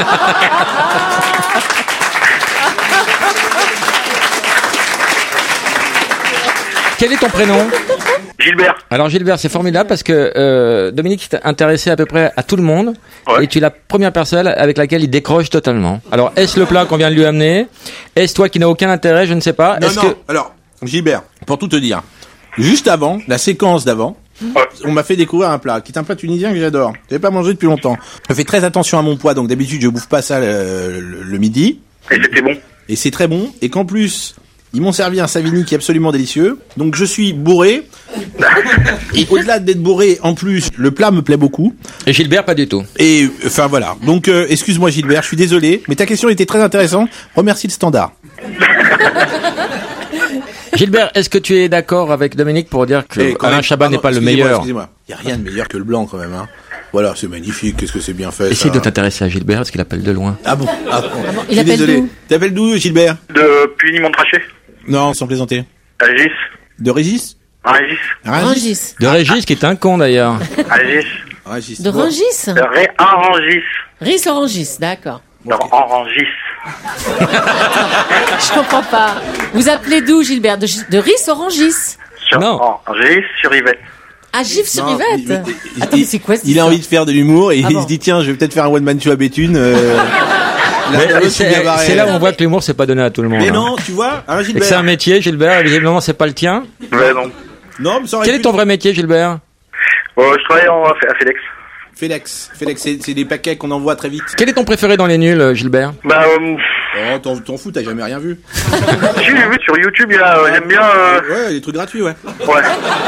Quel est ton prénom? Gilbert. Alors Gilbert, c'est formidable parce que Dominique s'est intéressé à peu près à tout le monde et tu es la première personne avec laquelle il décroche totalement. Alors est-ce le plat qu'on vient de lui amener? Est-ce toi qui n'as aucun intérêt? Je ne sais pas. Non. Alors Gilbert, pour tout te dire, juste avant, la séquence d'avant, on m'a fait découvrir un plat qui est un plat tunisien que j'adore. Je n'avais pas mangé depuis longtemps. Je fais très attention à mon poids, donc d'habitude je bouffe pas ça le midi. Et c'était bon. Et c'est très bon. Et qu'en plus, ils m'ont servi un Savigny qui est absolument délicieux. Donc je suis bourré. Et au-delà d'être bourré, en plus, le plat me plaît beaucoup. Et Gilbert, pas du tout. Et enfin voilà. Donc excuse-moi Gilbert, je suis désolé. Mais ta question était très intéressante. Remercie le standard. Gilbert, est-ce que tu es d'accord avec Dominique pour dire que Alain Chabat n'est pas le meilleur? Excusez-moi. Il n'y a rien de meilleur que le blanc quand même. Hein. Voilà, c'est magnifique. Qu'est-ce que c'est bien fait. Essaye de t'intéresser à Gilbert parce qu'il appelle de loin. Ah bon, il appelle d'où? T'appelles d'où, Gilbert? De Puy-Montrachet. Non, sans plaisanter. Régis. De Régis? Rungis. De Régis, qui est un con d'ailleurs. Régis. De Rungis? Rangis. Rhys Orangis, d'accord. Non, Orangis. Je comprends pas. Vous appelez d'où, Gilbert? De Ris-Orangis? Non. Orangis sur Yvette. À Gif-sur-Yvette. Attends, mais c'est quoi cette Il a histoire? envie de faire de l'humour et Ah il bon. se dit tiens, je vais peut-être faire un one man show à Béthune. C'est là où on voit que l'humour c'est pas donné à tout le monde. Mais hein. non, tu vois, hein, Et que Gilbert. c'est un métier, Gilbert, et visiblement c'est pas le tien. Ouais, non. Non, mais ça aurait Quel est pu- ton vrai métier, Gilbert? Je travaille à FedEx. FedEx, c'est des paquets qu'on envoie très vite. Quel est ton préféré dans les nuls, Gilbert? Oh, t'en fous, t'as jamais rien vu. J'ai vu sur YouTube, j'aime bien. Ouais, des trucs gratuits, ouais. Ouais.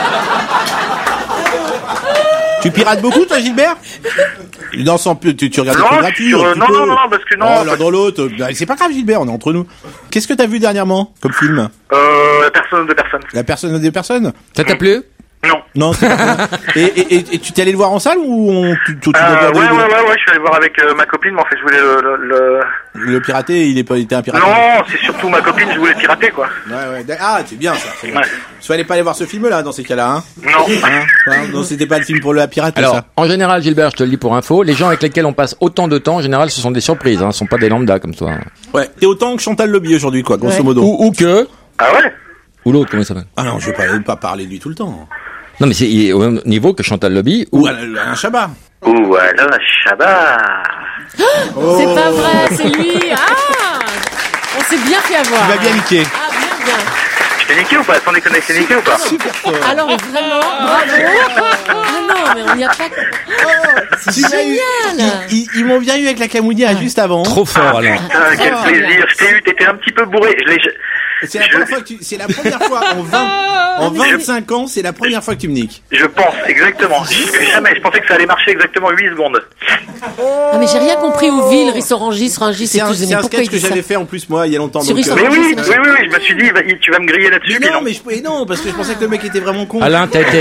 Tu pirates beaucoup, toi, Gilbert? Non, sans plus, tu regardes des Non, trucs gratuits. sur- un petit non, peu. non, non, parce que non, Oh, l'un parce- dans l'autre. Bah, c'est pas grave, Gilbert, on est entre nous. Qu'est-ce que t'as vu dernièrement comme film? Personne de personne. La personne des personnes? Ça t'a plu? Non. Non, c'est pas grave. Et tu t'es allé le voir en salle ou tu Ouais, je suis allé voir avec ma copine, mais en fait, je voulais Le piraté, il était un pirate. Non, c'est surtout ma copine, je voulais pirater, quoi. Ouais. Ah, c'est bien, ça. C'est bien. Il fallait pas aller voir ce film-là, dans ces cas-là, hein? Non. Non, c'était pas le film pour le pirater, Alors, ça. en général, Gilbert, je te le dis pour info, les gens avec lesquels on passe autant de temps, en général, ce sont des surprises, hein, ce sont pas des lambda comme toi. Ouais. T'es autant que Chantal Lobby aujourd'hui, quoi, grosso modo. Ou que. Ah ouais? Ou l'autre, comment il s'appelle? Ah non, je vais pas parler de lui tout le temps. Non, mais il est au même niveau que Chantal Lobby. Ou Alain Chabat. Ou alors Chabat. C'est pas vrai, c'est lui. Ah, on s'est bien fait avoir. Tu vas bien niquer. Ah, bien. Je t'ai niqué ou pas? Sans déconner, je t'ai niqué ou pas? Alors vraiment, bravo. Ah non, mais on n'y a pas. C'est génial. Ils m'ont bien eu avec la Camoudia juste avant. Trop fort, Alain. Putain, quel plaisir. Je t'ai eu, t'étais un petit peu bourré. C'est la première fois en 25 ans, c'est la première fois que tu me niques. Je pense, exactement. Jamais, je pensais que ça allait marcher exactement 8 secondes. Ah mais j'ai rien compris où vit le Ris-Orangis, Rangis et C'est tout. un Mais pourquoi sketch il que dit ça? j'avais fait en plus moi il y a longtemps. Sur Donc, Ris-Orangis, Mais oui, je me suis dit, tu vas me griller là-dessus. mais non, mais non, parce que je pensais que le mec était vraiment con. Alain, t'as été.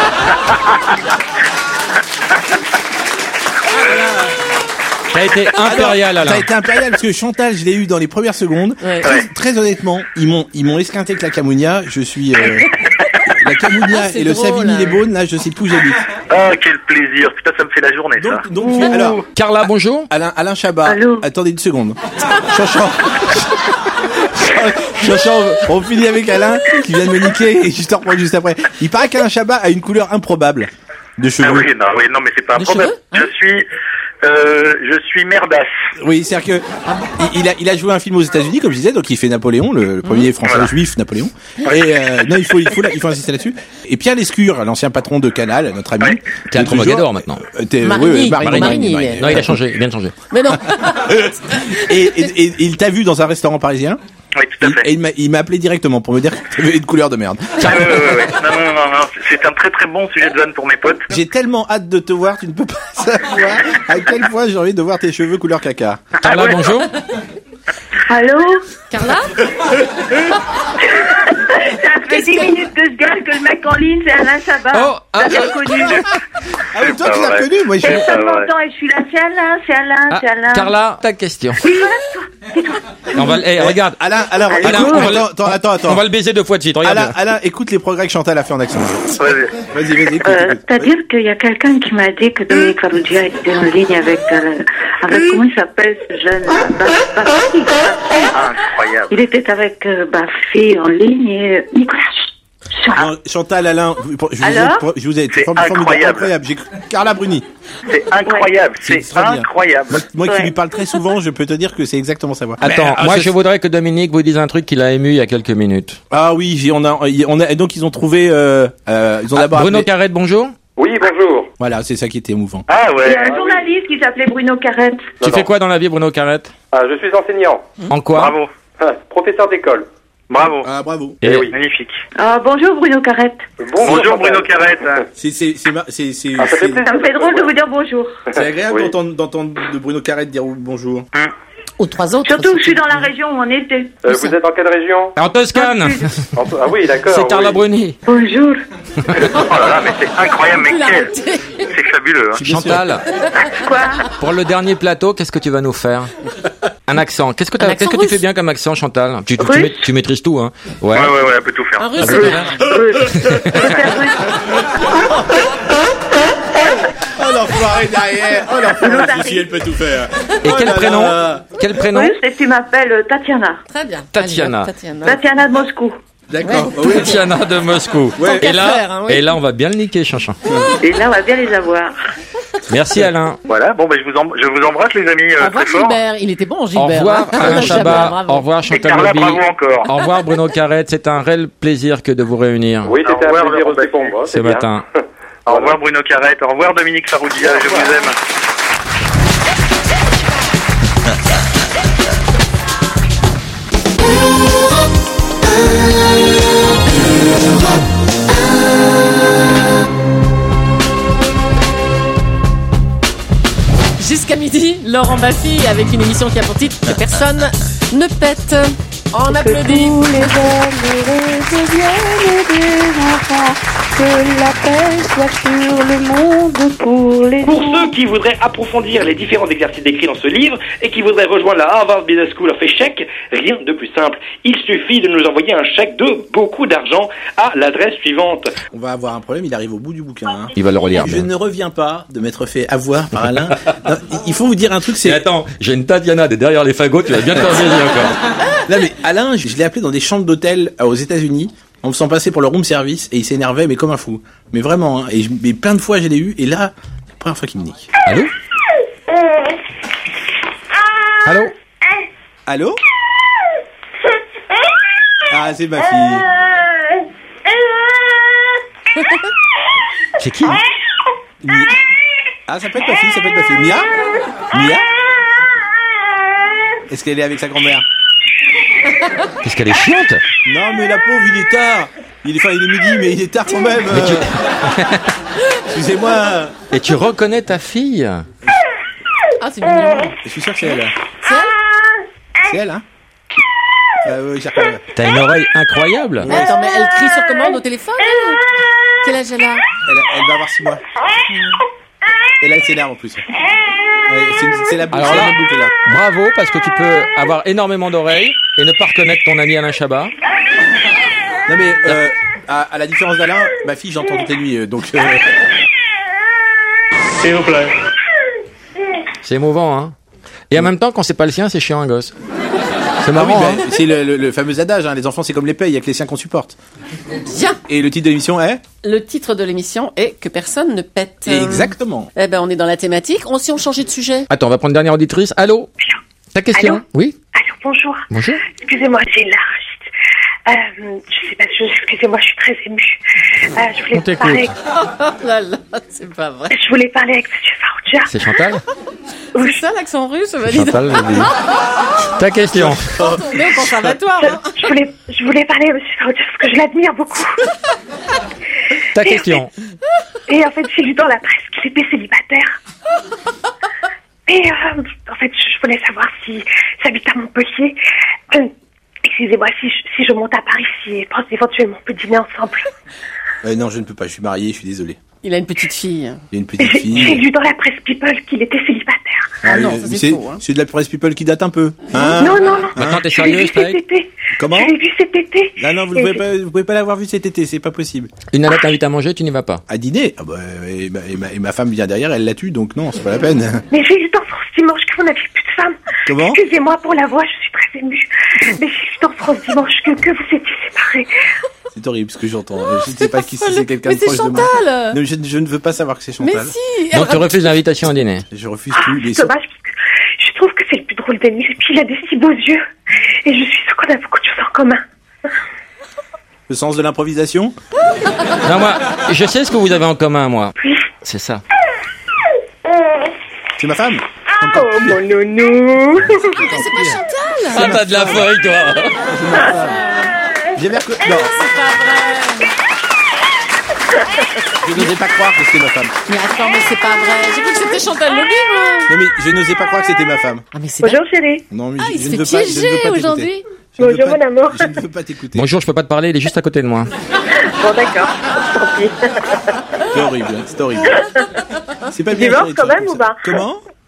T'as été impérial, Alain. T'as été impérial parce que Chantal, je l'ai eu dans les premières secondes. Ouais. Très honnêtement, ils m'ont esquinté que la Camounia. Je suis la Camounia c'est et le drôle, Savigny-les-Beaunes. Là, je sais plus où j'habite. Ah, quel plaisir. Putain, ça me fait la journée, ça. Donc, alors, Carla, bonjour. Alain Chabat. Allô. Attendez une seconde. Chachant, on finit avec Alain qui vient de me niquer et je te reprends juste après. Il paraît qu'Alain Chabat a une couleur improbable de cheveux. Ah oui, non, mais c'est pas un De problème. cheveux Je suis merdasse. Oui, c'est-à-dire que il a joué un film aux États-Unis, comme je disais, donc il fait Napoléon, le premier français juif Napoléon. Et non, il faut insister là-dessus. Et Pierre Lescure, l'ancien patron de Canal, notre ami, Théâtre Mogador maintenant. Marigny. Non, il a changé, il vient de changer. Mais non. et il t'a vu dans un restaurant parisien. Oui, tout à fait. Et il m'a appelé directement pour me dire que tu avais une couleur de merde. Ouais. Non. C'est un très très bon sujet de vanne pour mes potes. J'ai tellement hâte de te voir, tu ne peux pas savoir à quel point j'ai envie de voir tes cheveux couleur caca. Carla, bonjour. Allô? Carla? Ça fait 10 minutes que je gagne que le mec en ligne, c'est Alain Chabat. T'as bien connu. Ah oui, toi tu l'as connu, moi je Et ça m'entend et je suis là, c'est Alain. Carla, ta question. Oui, voilà, toi. On va, regarde. Alain, Alain, attends. on va le baiser 2 fois de suite. Regarde. Alain, écoute les progrès que Chantal a fait en action. Vas-y. Vas-y, écoute. C'est-à-dire qu'il y a quelqu'un qui m'a dit que Dominique Farrugia était en ligne avec comment il s'appelle ce jeune Bafi. Incroyable. Il était avec Bafi en ligne et Nicolas. Non, Chantal, Alain, je vous ai été C'est incroyable. J'ai Carla Bruni. C'est incroyable. C'est C'est incroyable. Moi qui lui parle très souvent, je peux te dire que c'est exactement sa voix. Attends, moi je voudrais que Dominique vous dise un truc qui l'a ému il y a quelques minutes. Ah oui, on a donc ils ont trouvé ils ont d'abord Bruno appelé- Carrette, bonjour. Oui, bonjour. Voilà, c'est ça qui était émouvant. Ah Il y ouais. a un journaliste qui s'appelait Bruno Carrette. Tu fais quoi dans la vie, Bruno Carrette? Je suis enseignant. En quoi? Bravo. Professeur d'école. Bravo. Ah bravo. Et Oui, magnifique. Bonjour Bruno Carrette. Bonjour Bruno Carrette. C'est Ça fait plaisir. Ça me fait drôle de vous dire bonjour. c'est agréable Oui. d'entendre de Bruno Carrette dire bonjour. Ou 3 autres. Surtout que je suis dans la région où on était. Vous êtes dans quelle région? En Toscane. Ah oui, d'accord. C'est Carla oui. Bruni. Bonjour. Oh là là, mais c'est incroyable, mais c'est fabuleux. Hein. Chantal, Quoi? pour le dernier plateau, qu'est-ce que tu vas nous faire? Un accent. Qu'est-ce que tu fais bien comme accent, Chantal? Tu maîtrises tout, hein? Ouais, elle peut tout faire. Un russe. Oh l'enfoiré derrière. Oh l'enfoiré ici, elle peut tout faire. Et quel prénom? Quel prénom? Oui, c'est tu m'appelles Tatiana. Très bien. Tatiana. Tatiana de Moscou. D'accord. Ouais. Tatiana de Moscou. Ouais. Et là, on va bien le niquer, Chanchan. Et là, on va bien les avoir. Merci Alain. Voilà, bon, je vous embrasse, les amis, Au revoir très fort. Gilbert, il était bon Gilbert. Au revoir Alain Chabat, au revoir Et Chantal Carla, Lobby, bravo encore. au revoir Bruno Carrette, c'est un réel plaisir que de vous réunir Oui, c'était un plaisir aussi pour moi. ce matin. Au revoir Bruno Carrette, au revoir Dominique Farrugia, je vous aime. Jusqu'à midi, Laurent Baffy avec une émission qui a pour titre que personne ne pète. On applaudit. Tous les hommes deviennent des enfants, que la paix soit sur le monde pour les Pour ceux qui voudraient approfondir les différents exercices décrits dans ce livre et qui voudraient rejoindre la Harvard Business School of Échecs, rien de plus simple. Il suffit de nous envoyer un chèque de beaucoup d'argent à l'adresse suivante. On va avoir un problème, il arrive au bout du bouquin. Hein. Il va le relire. Je ne reviens pas de m'être fait avoir par Alain. Non, il faut vous dire un truc, c'est... Mais attends, j'ai une Tatiana de derrière les fagots, tu vas bien te faire plaisir encore. Non mais Alain, je l'ai appelé dans des chambres d'hôtel aux États-Unis en me faisant passer pour le room service et il s'énervait mais comme un fou. Mais vraiment, hein, mais plein de fois je l'ai eu et là, c'est la première fois qu'il me nique. Allô? Allô? Allô? Ah, c'est ma fille. C'est qui? Ah, ça peut être ma fille, ça peut être ma fille. Mia? Mia? Est-ce qu'elle est avec sa grand-mère? Qu'est-ce qu'elle est chiante? Non mais la pauvre, il est tard. Il est midi, mais il est tard quand même. Excusez-moi. Et tu reconnais ta fille? Ah, c'est mignon. Je suis sûr que c'est elle. C'est elle? C'est elle, hein? Oui, j'ai T'as une oreille incroyable. Mais attends, mais elle crie sur commande au téléphone ou... Quel âge elle a? Elle va avoir 6 mois. Et là, elle s'énerve en plus. C'est la boucle. Alors là, boucle là. bravo, parce que tu peux avoir énormément d'oreilles et ne pas reconnaître ton ami Alain Chabat. Non mais, à la différence d'Alain, ma fille, j'entends toutes les nuits, donc... S'il vous plaît. C'est émouvant, hein. Et en même temps, quand c'est pas le sien, c'est chiant un gosse. C'est marrant, oui, hein. C'est le fameux adage, hein, les enfants c'est comme les payes, il y a que les siens qu'on supporte. Bien. Et le titre de l'émission est? Le titre de l'émission est que personne ne pète. Exactement. Eh ben, on est dans la thématique. Si on changeait de sujet. Attends, on va prendre une dernière auditrice. Allô? Ta question? Allô? Oui? Allô, bonjour. Bonjour. Excusez-moi, c'est là. Je sais pas, excusez-moi, je suis très émue. Je voulais On t'écoute. parler. Oh là là, c'est pas vrai. Je voulais parler avec Monsieur Farrugia. C'est Chantal? C'est ça l'accent russe, valide. Chantal, ta question. On est au conservatoire. Hein. Je voulais parler à Monsieur Farrugia parce que je l'admire beaucoup. Ta question. Et en fait, j'ai lu dans la presse qu'il était célibataire. Et en fait, je voulais savoir si habite à Montpellier. Excusez-moi, si je monte à Paris, si éventuellement on peut dîner ensemble. Non, je ne peux pas, je suis marié, je suis désolé. Il a une petite fille. Il y a une petite J'ai fille. lu dans la presse People qu'il était célibataire. Ah non, ça c'est faux. Hein. C'est de la presse people qui date un peu. Hein? Non. Maintenant, t'es Je l'ai vu sérieuse, cet Taïk? été. Comment? Je l'ai vu cet été. Ah non, vous ne pouvez pas l'avoir vu cet été, c'est pas possible. Une nana t'invite à manger, tu n'y vas pas. À dîner? Ah bah, et ma femme vient derrière, elle la tue, donc non, c'est pas la peine. Mais j'ai lu dans France Dimanche que vous n'aviez plus de femme. Comment? Excusez-moi pour la voix, je suis très émue. Mais j'ai lu dans France Dimanche que vous étiez séparés. C'est horrible ce que j'entends. Je ne sais pas si c'est quelqu'un de Mais c'est proche de moi. Chantal. Non, je ne veux pas savoir que c'est Chantal. Mais si. Donc tu refuses l'invitation à dîner. Je refuse tout. C'est dommage parce que je trouve que c'est le plus drôle des nuits. Et puis il a des si beaux yeux. Et je suis sûre qu'on a beaucoup de choses en commun. Le sens de l'improvisation? Non, moi, je sais ce que vous avez en commun, moi. C'est ça. C'est ma femme? Oh mon nounou. C'est pas Chantal. Ah, t'as de la feuille, toi. J'ai l'air que... Non. C'est pas vrai. Je n'osais pas croire que c'était ma femme. Mais attends, mais c'est pas vrai. J'ai cru que c'était Chantal Lobby, moi. Non mais je n'osais pas croire que c'était ma femme. Ah, mais c'est Bonjour chérie. Non mais il je se ne fait veux pas, je ne veux piéger pas t'écouter. aujourd'hui. Je ne veux Bonjour pas- mon amour. Je ne veux pas t'écouter. Bonjour, je peux pas te parler, il est juste à côté de moi. Bon d'accord. Tant pis. C'est horrible, c'est horrible. C'est pas Tu bien. divorces chérie, quand de faire même comme ou pas? ça. Comment?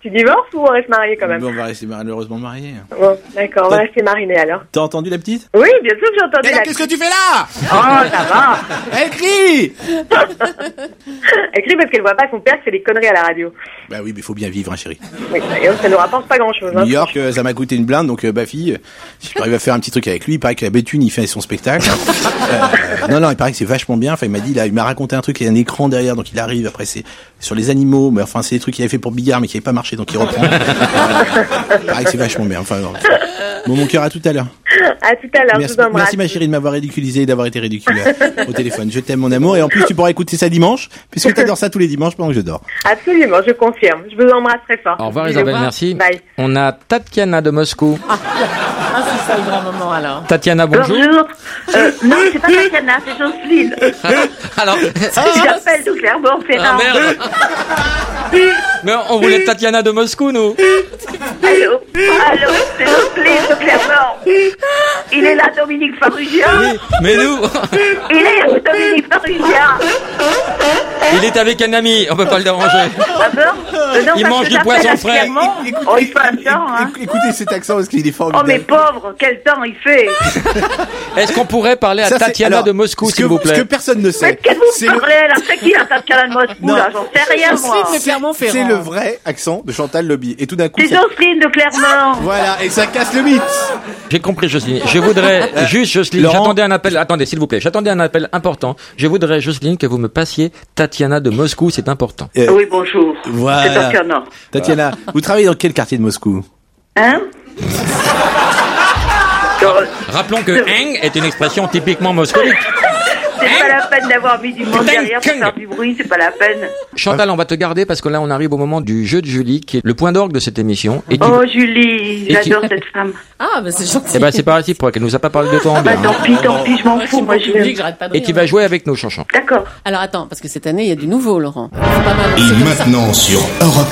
Tu divorces ou on reste mariés quand même? Bon, on va rester malheureusement mariés. Bon, d'accord, on va rester marinés alors. T'as entendu la petite? Oui, bien sûr que j'ai entendu. Alors, qu'est-ce que tu fais là? Oh, ça va. Elle crie. Elle crie parce qu'elle voit pas son père qui fait des conneries à la radio. Bah oui, mais faut bien vivre, hein, chérie. Oui, et ça nous rapporte pas grand-chose. Hein. New York, ça m'a coûté une blinde, donc Bafi, si j'arrive à faire un petit truc avec lui, il paraît que la Béthune, il fait son spectacle. Non, il paraît que c'est vachement bien. Enfin, il m'a dit, là, il m'a raconté un truc, il y a un écran derrière, donc il arrive. Après, c'est sur les animaux, mais enfin, c'est des trucs qu'il avait fait pour Bigard, mais qui n'avaient pas marché, donc il reprend. Il paraît que c'est vachement bien. Enfin, bon, mon cœur, à tout à l'heure. À tout à l'heure, je vous embrasse. Merci ma chérie de m'avoir ridiculisé et d'avoir été ridicule au téléphone. Je t'aime mon amour et en plus tu pourras écouter ça dimanche puisque t'adores ça tous les dimanches pendant que je dors. Absolument, je confirme. Je vous embrasse très fort. Au revoir Isabelle, merci. Bye. On a Tatiana de Moscou. C'est ça le grand moment alors. Tatiana, bonjour. Bonjour. Non, c'est pas Tatiana, c'est Jocelyne. Alors, J'appelle de Clermont-Ferrand. Ah merde. Mais on voulait Tatiana de Moscou, nous. Allô, c'est Jocelyne de Clermont. Il est là, Dominique Farrugia. Oui, mais nous. Il est où, Dominique Farrugia? Il est avec un ami, on peut pas le déranger. Ah bon? Non, Il mange du poisson frais. Oh, il fait un temps, hein. Écoutez cet accent parce qu'il est Oh, formidable. mais pauvre, quel temps il fait. Est-ce qu'on pourrait parler à Tatiana de Moscou, s'il vous plaît? Ce que personne ne sait. Mais qu'est-ce que vous parlez là? C'est qui la Tatiana de Moscou là? J'en sais rien, moi. C'est le vrai accent de Chantal Lobby. Et tout d'un coup, C'est Jocelyne de Clermont. voilà, et ça casse le mythe. J'ai compris, Jocelyne. Je voudrais juste, Jocelyne, Laurent. j'attendais un appel. Attendez, s'il vous plaît. J'attendais un appel important. Je voudrais, Jocelyne, que vous me passiez Tatiana de Moscou. C'est important. Oui, bonjour. Voilà. C'est Tatiana. Tatiana, vous travaillez dans quel quartier de Moscou? Hein? Rappelons que hang est une expression typiquement moscovite. C'est pas la peine d'avoir mis du monde derrière pour faire du bruit, c'est pas la peine. Chantal, on va te garder parce que là, on arrive au moment du jeu de Julie, qui est le point d'orgue de cette émission. Et Oh, Julie, j'adore cette femme. Ah, bah c'est gentil. Eh ben, c'est pas réciproque. Elle nous a pas parlé de toi en Bah, bien. tant pis, je m'en fous, moi je vais. Et tu vas jouer avec nos chansons. D'accord. Alors attends, parce que cette année, il y a du nouveau, Laurent. Et maintenant sur Europe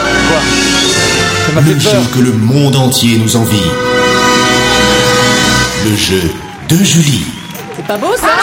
1, le jeu que le monde entier nous envie. Le jeu de Julie. C'est pas beau, ça?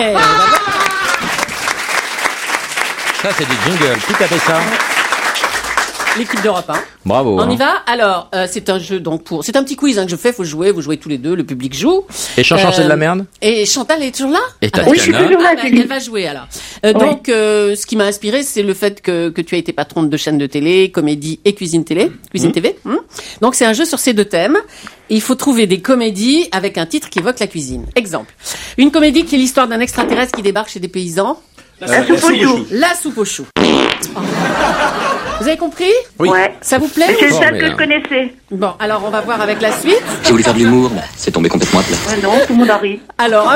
Ça, c'est du jingle. Qui t'a fait ça? L'équipe d'Europe 1. Bravo. On y hein. va. Alors, c'est un jeu donc c'est un petit quiz que je fais. Faut jouer. Vous jouez tous les deux. Le public joue. Et Chantal, c'est de la merde? Et Chantal est toujours là? Et Ah, Tatiana? oui, je suis toujours là. Elle va jouer alors. Donc, ce qui m'a inspiré, c'est le fait que tu as été patronne de chaîne de télé, comédie et cuisine TV. Donc, c'est un jeu sur ces deux thèmes. Et il faut trouver des comédies avec un titre qui évoque la cuisine. Exemple, une comédie qui est l'histoire d'un extraterrestre qui débarque chez des paysans. La soupe aux choux. La soupe aux choux. Oh. Vous avez compris? Oui. Ouais. Ça vous plaît? C'est ça que je connaissais. Bon, alors on va voir avec la suite. J'ai voulu faire de l'humour, mais c'est tombé complètement à plat. Ouais, non, tout le monde a ri. Alors,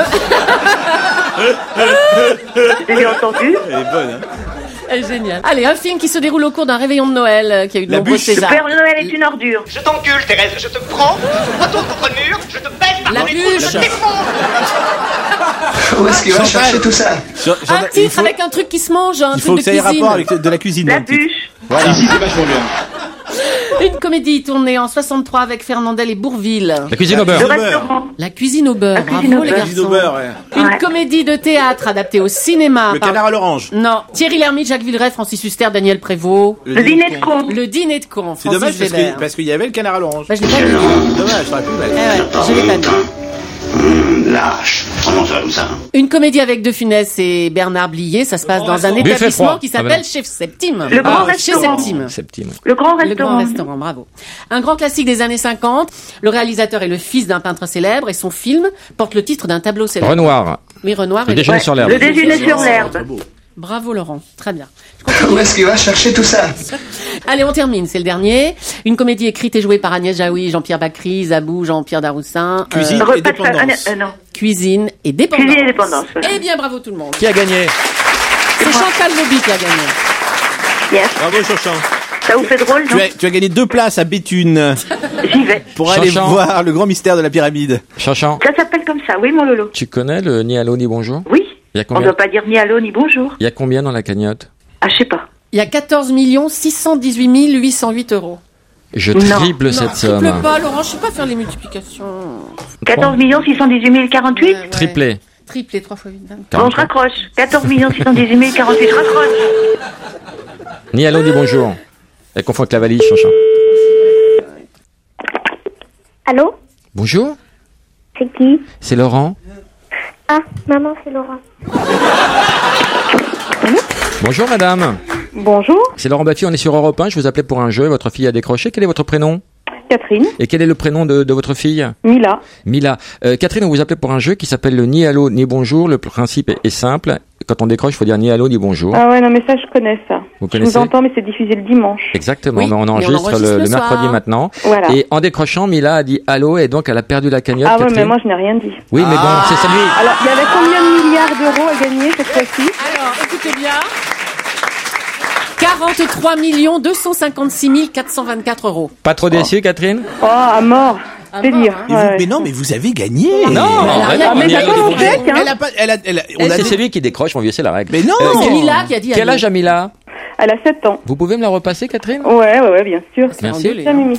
J'ai bien entendu. Elle est bonne, hein. elle est géniale. Allez, un film qui se déroule au cours d'un réveillon de Noël qui a eu de nombreux Le Césars. Père Noël est une ordure. Je t'encule, Thérèse, je te prends, je te retourne contre le mur, je te baisse par La les couilles, je bûche. te défonce. Où est-ce qu'il va chercher tout ça? Un titre avec un truc qui se mange, un Il truc faut de que ça ait cuisine. rapport avec de la cuisine. La dans le titre. bûche. Voilà. Ici, c'est vachement bien. Une comédie tournée en 63 avec Fernandel et Bourvil. La cuisine au beurre. Le restaurant. La cuisine au beurre. cuisine Bravo au les beurre. garçons. Cuisine au beurre, ouais. Une Ouais. comédie de théâtre adaptée au cinéma. Le par- canard à l'orange. Non. Thierry Lhermitte, Jacques Villeray, Francis Huster, Daniel Prévost. Le dîner de con. Le dîner de con. C'est Francis dommage Weber. parce qu'il y avait le canard à l'orange. Bah, je l'ai pas vu. Dommage, ça aurait pu mettre. Je l'ai pas vu. Lâche. Comment ça, comme ça? Une comédie avec De Funès et Bernard Blier. Ça se passe dans un Buffet établissement froid. qui Ah, s'appelle ben Chez Septime. Le grand Chez restaurant. Septime. Septime. Le grand Le restaurant. grand restaurant, bravo. Un grand classique des années 50. Le réalisateur est le fils d'un peintre célèbre et son film porte le titre d'un tableau célèbre. Renoir. Oui, Renoir. Le et- déjeuner sur l'herbe. Le déjeuner sur l'herbe. Bravo Laurent, très bien. Où est-ce qu'il va chercher tout ça? Allez, on termine, c'est le dernier. Une comédie écrite et jouée par Agnès Jaoui, Jean-Pierre Bacry, Zabou, Jean-Pierre Daroussin. Cuisine et Repas de dépendance. non. Cuisine et dépendance. Cuisine et dépendance, voilà. Eh bien, bravo tout le monde. Qui a gagné? C'est Chantal Lobby qui a gagné. Yes. Bravo, Chochan. Ça vous fait drôle, non? Tu as gagné 2 places à Béthune J'y vais. pour aller Chochan. voir le grand mystère de la pyramide. Chachan, Ça s'appelle comme ça, oui, mon Lolo. tu connais le ni allô ni bonjour? Oui. Il y a On combien? doit pas dire ni allô ni bonjour. Il y a combien dans la cagnotte? Ah, je sais pas. Il y a 14 618 808 euros. Je Non. triple cette Non, triple somme. pas, Laurent, je sais pas faire les multiplications. 14 618 048. Ouais, ouais. Triplé. Triplé, 3 fois 8, 20. Bon, je raccroche. 14 618 048, je raccroche. Ni allô ni bonjour. Elle confond avec la valise, Chanchin. Allô? Bonjour, C'est qui? c'est Laurent. Ah, maman, c'est Laurent. Bonjour madame. Bonjour, C'est Laurent Baffy, on est sur Europe 1, je vous appelais pour un jeu, votre fille a décroché. Quel est votre prénom? Catherine. Et quel est le prénom de votre fille? Mila. Mila. Catherine, on vous appelait pour un jeu qui s'appelle le ni allô ni bonjour. Le principe est simple. Quand on décroche, il faut dire ni allô ni bonjour. Ah ouais, non, mais ça, je connais ça. Vous Je connaissez? vous entends, mais c'est diffusé le dimanche. Exactement, Oui, mais on enregistre le mercredi soir. maintenant. Voilà. Et en décrochant, Mila a dit allô et donc elle a perdu la cagnotte. Ah ouais, Catherine. mais moi, je n'ai rien dit. Oui, mais bon, c'est celui. Alors, il y avait combien de milliards d'euros à gagner cette fois-ci? Alors, écoutez bien. 43 256 424 euros. Pas trop déçu, Catherine? Oh, à mort. Délire. Mais, mais non, mais vous avez gagné. Non, mais ni ça allô, ni commence bonjour. avec, hein. Elle a pas, on a C'est dit- celui qui décroche, mon vieux, c'est la règle. Mais non. C'est Mila qui a dit Quel allô. âge a Mila? Elle a 7 ans. Vous pouvez me la repasser, Catherine? Ouais, bien sûr. Merci. Tiens, Mimi.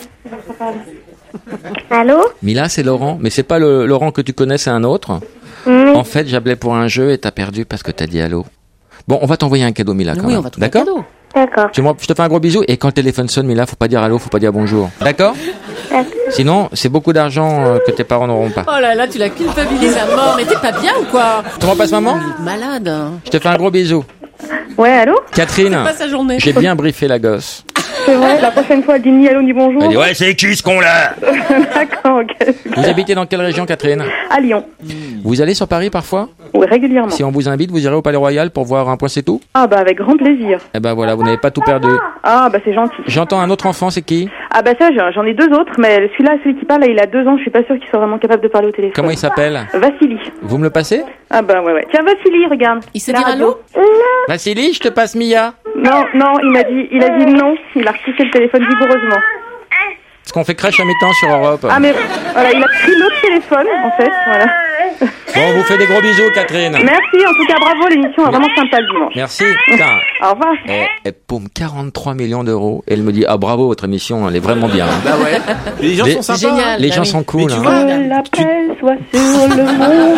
Allô? Mila, c'est Laurent, mais c'est pas le Laurent que tu connais, c'est un autre. En fait, j'appelais pour un jeu et t'as perdu parce que t'as dit allô. Bon, on va t'envoyer un cadeau, Mila, quand Oui, même. on va trouver un D'accord? cadeau. D'accord. Je te fais un gros bisou et quand le téléphone sonne, Mila, faut pas dire allô, faut pas dire bonjour. D'accord? Sinon, c'est beaucoup d'argent que tes parents n'auront pas. Oh là là, tu la culpabilises à mort. Mais t'es pas bien ou quoi? Tu m'en passes, maman? Malade. Hein. Je te fais un gros bisou. Ouais, allô? Catherine, C'est pas sa journée. j'ai bien briefé la gosse. C'est vrai, la prochaine fois, elle dit ni allô ni bonjour. Elle dit, ouais, c'est qui ce con-là? D'accord, ok. Vous habitez dans quelle région, Catherine? À Lyon. Vous allez sur Paris parfois? Oui, régulièrement. Si on vous invite, vous irez au Palais Royal pour voir un point c'est tout? Ah bah avec grand plaisir. Eh ben voilà, vous n'avez pas tout perdu. Ah bah c'est gentil. J'entends un autre enfant, c'est qui? Ah bah ça, j'en ai 2 autres, mais celui qui parle, là, il a 2 ans, je suis pas sûre qu'il soit vraiment capable de parler au téléphone. Comment il s'appelle? Vassili. Vous me le passez? Ah bah ouais. Tiens, Vassili, regarde. Il sait La dire radio. allô? Vassili, je te passe Mia. Non, il a dit non, il a repoussé le téléphone vigoureusement. Parce qu'on fait crèche à mi-temps sur Europe. Ah mais voilà, il a pris l'autre téléphone, en fait, voilà. Bon, on vous fait des gros bisous, Catherine. Merci, en tout cas, bravo, l'émission est vraiment sympa le dimanche. Merci. Putain. Au revoir. Et paume 43 millions d'euros. Et elle me dit, ah bravo, votre émission, elle est vraiment bien. Bah ouais. Les gens sont sympas. Génial. Les bah gens oui. sont cool. Mais tu hein. vois, Que la paix soit sur le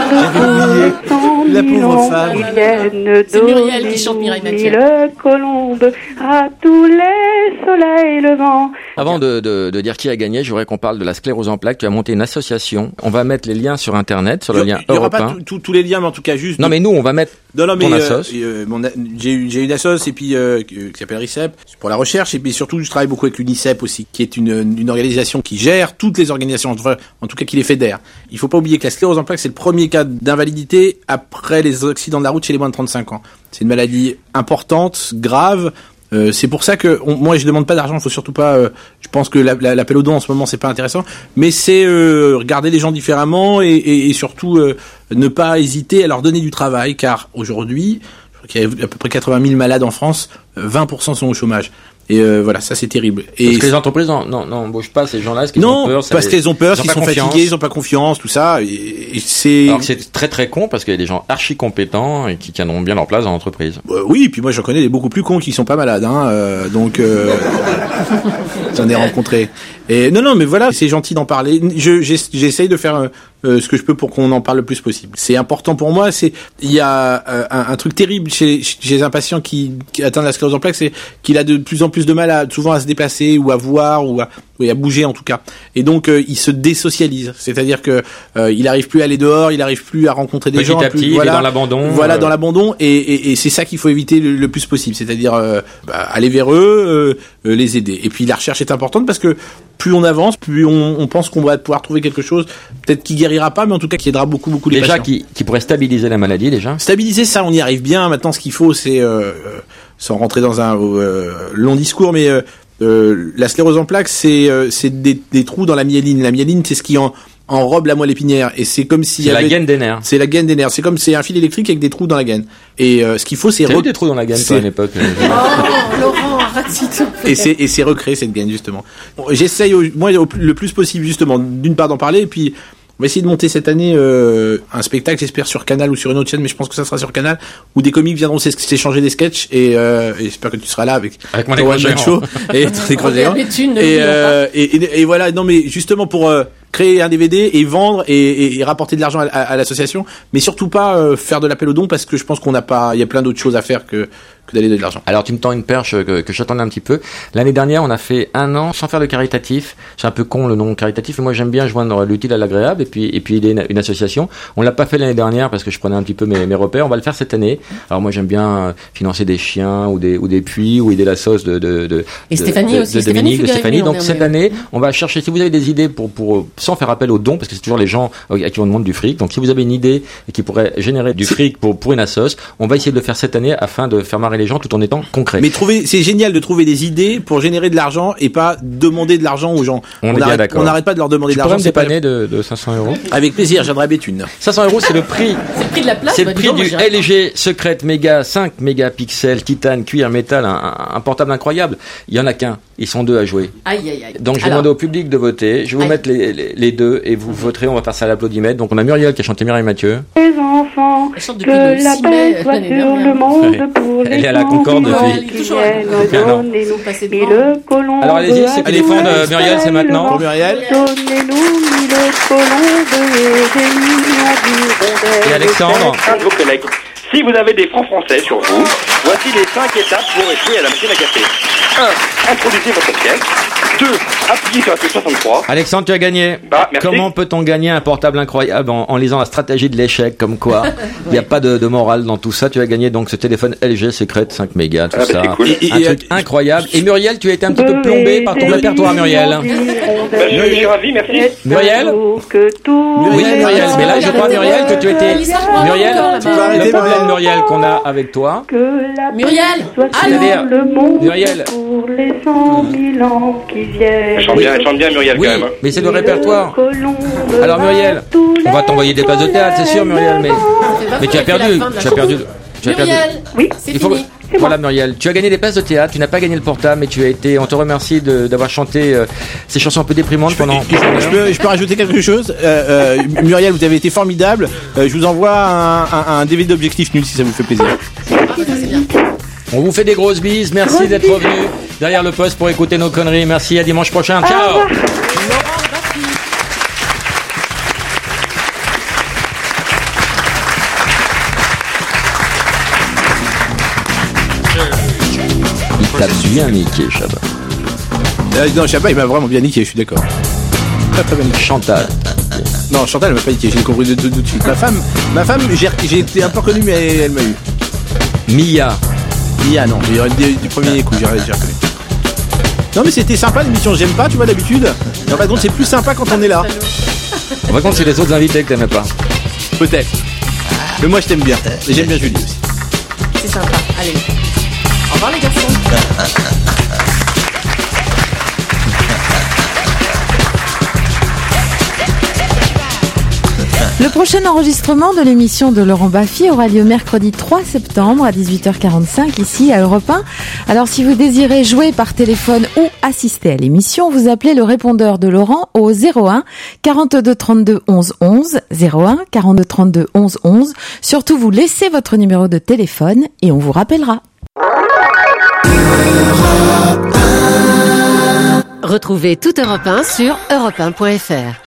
monde pour La 100 pauvre 000 ans femme. qui viennent C'est Muriel qui chante Mireille donner Mathieu. le colombe à tous les soleils levants. Avant de dire qui a gagné, je voudrais qu'on parle de la sclérose en plaques. Tu as monté une association. On va mettre les liens sur Internet, sur le lien Il y aura pas européen. tous les liens, mais en tout cas juste. Non, mais nous, on va mettre Non, mais ton assos. j'ai une assos et puis qui s'appelle RICEP pour la recherche et puis surtout je travaille beaucoup avec l'UNICEF aussi, qui est une organisation qui gère toutes les organisations, enfin, en tout cas qui les fédère. Il faut pas oublier que la sclérose en plaques c'est le premier cas d'invalidité après les accidents de la route chez les moins de 35 ans. C'est une maladie importante, grave. C'est pour ça que moi je demande pas d'argent, faut surtout pas. Je pense que l'appel aux dons en ce moment c'est pas intéressant, mais c'est regarder les gens différemment et surtout ne pas hésiter à leur donner du travail, car aujourd'hui, je crois qu'il y a à peu près 80 000 malades en France, 20% sont au chômage. Et voilà, ça c'est terrible. Et Parce que les entreprises n'embauchent pas ces gens-là, parce qu'ils ont peur. parce qu'elles ont peur, qu'ils sont fatigués, ils ont pas confiance, tout ça. Et c'est. Alors que c'est très très con parce qu'il y a des gens archi compétents et qui tiendront bien leur place dans l'entreprise. Oui, puis moi j'en connais des beaucoup plus cons qui sont pas malades, hein. Donc j'en ai rencontré. Et non, mais voilà, c'est gentil d'en parler. J'essaye de faire ce que je peux pour qu'on en parle le plus possible. C'est important pour moi. Il y a un truc terrible chez un patient qui atteint la sclérose en plaques, c'est qu'il a de plus en plus de mal souvent à se déplacer ou à voir ou à bouger en tout cas. Et donc il se désocialise, c'est-à-dire que il arrive plus à aller dehors, il arrive plus à rencontrer des gens. Petit à petit, il est dans l'abandon. Voilà, dans l'abandon, et c'est ça qu'il faut éviter le plus possible, c'est-à-dire aller vers eux, les aider. Et puis la recherche est importante parce que plus on avance, plus on pense qu'on va pouvoir trouver quelque chose, peut-être qui guérira pas, mais en tout cas qui aidera beaucoup les déjà patients. qui pourrait stabiliser la maladie déjà. Stabiliser ça, on y arrive bien. Maintenant, ce qu'il faut, c'est sans rentrer dans un long discours, mais la sclérose en plaques, c'est des trous dans la myéline. La myéline, c'est ce qui enrobe la moelle épinière, et c'est comme s'il y avait... C'est la gaine des nerfs. C'est la gaine des nerfs. C'est comme c'est un fil électrique avec des trous dans la gaine. Et ce qu'il faut, c'est eu des trous dans la gaine toi, à l'époque. Oh, Laurent, arrête s'il te plaît. Et c'est recréer cette gaine justement. J'essaye moi le plus possible justement d'une part d'en parler, et puis on va essayer de monter cette année un spectacle, j'espère sur Canal ou sur une autre chaîne, mais je pense que ça sera sur Canal, où des comiques viendront s'échanger des sketchs, et j'espère que tu seras là avec mon écran géant et ton écran géant. Et voilà, non mais justement pour créer un DVD et vendre et rapporter de l'argent à l'association, mais surtout pas faire de l'appel aux dons parce que je pense il y a plein d'autres choses à faire que d'aller donner de l'argent. Alors tu me tends une perche que j'attendais un petit peu. L'année dernière, on a fait 1 an sans faire de caritatif. C'est un peu con le nom caritatif, mais moi j'aime bien joindre l'utile à l'agréable et puis aider une association. On l'a pas fait l'année dernière parce que je prenais un petit peu mes repères. On va le faire cette année. Alors moi j'aime bien financer des chiens ou des puits ou aider la sauce de Stéphanie aussi. De Dominique, de Stéphanie. Donc cette année, on va chercher, si vous avez des idées pour sans faire appel aux dons, parce que c'est toujours les gens à qui on demande du fric. Donc si vous avez une idée et qui pourrait générer du fric pour une assoce, on va essayer de le faire cette année afin de faire marrer les gens tout en étant concret. Mais c'est génial de trouver des idées pour générer de l'argent et pas demander de l'argent aux gens. On n'arrête pas de leur demander de l'argent. Tu pourrais me dépanner de 500 €? Avec plaisir, j'aimerais Béthune. 500 €, c'est le prix. C'est le prix de la place. C'est le prix du LG Secret Mega 5 mégapixels, titane, cuir, métal, un portable incroyable. Il y en a qu'un. Ils sont 2 à jouer. Aïe. Donc je vais demander au public de voter. Je vais vous mettre les deux et vous voterez. On va faire ça à l'applaudimètre. Donc on a Muriel qui a chanté Mireille Mathieu. Les enfants, que la paix soit sur le monde pour les Elle est à la Concorde depuis. Alors allez-y, c'est téléphone de Muriel, c'est maintenant. Pour Muriel. Et Alexandre. Un de vos collègues. Si vous avez des francs français sur vous, voici les 5 étapes pour échouer à la machine à café. 1. Introduisez votre pièce. 2. Appuyez sur la touche 63. Alexandre, tu as gagné. Merci. Comment peut-on gagner un portable incroyable en lisant la stratégie de l'échec, comme quoi il n'y a pas de morale dans tout ça. Tu as gagné donc ce téléphone LG Secret 5 mégas, tout ça. C'est cool. Un truc incroyable. Et Muriel, tu as été un petit peu plombé par ton répertoire, Muriel. Je suis ravi, merci. Muriel. Oui, Muriel. Mais là, je crois, Muriel, que tu étais... Muriel, le problème, Muriel, qu'on a avec toi... Muriel, c'est-à-dire... Muriel... Pour les 100 000 ans qui viennent. Elle chante bien Muriel oui, quand même. Mais c'est le répertoire. Alors Muriel, on va t'envoyer des places de théâtre, c'est sûr Muriel, mais tu as perdu. Muriel, oui, c'est fini. Voilà Muriel, tu as gagné des places de théâtre, tu n'as pas gagné le portable, mais on te remercie d'avoir chanté ces chansons un peu déprimantes pendant... Je peux rajouter quelque chose. Muriel, vous avez été formidable. Je vous envoie un DVD d'Objectif Nul si ça vous fait plaisir. On vous fait des grosses bises, merci d'être revenu derrière le poste pour écouter nos conneries. Merci, à dimanche prochain. Ciao. Il tape bien niqué, Chabat. Non, Chabat, il m'a vraiment bien niqué, je suis d'accord. Très bien niqué. Chantal. Non, Chantal, elle m'a pas niqué, j'ai compris de suite. Ma femme, j'ai été un peu reconnu, mais elle m'a eu. Mia, non, du premier coup, j'ai reconnu. Non, mais c'était sympa l'émission, j'aime pas, tu vois, d'habitude. En fin de compte, c'est plus sympa quand on est là. En fin de compte, c'est les autres invités que t'aimais pas. Peut-être. Mais moi, je t'aime bien. Et j'aime bien Julie aussi. C'est sympa. Allez. Au revoir, les garçons. Le prochain enregistrement de l'émission de Laurent Baffy aura lieu mercredi 3 septembre à 18h45 ici à Europe 1. Alors si vous désirez jouer par téléphone ou assister à l'émission, vous appelez le répondeur de Laurent au 01 42 32 11 11, 01 42 32 11 11. Surtout vous laissez votre numéro de téléphone et on vous rappellera. Retrouvez toute Europe 1 sur europe1.fr.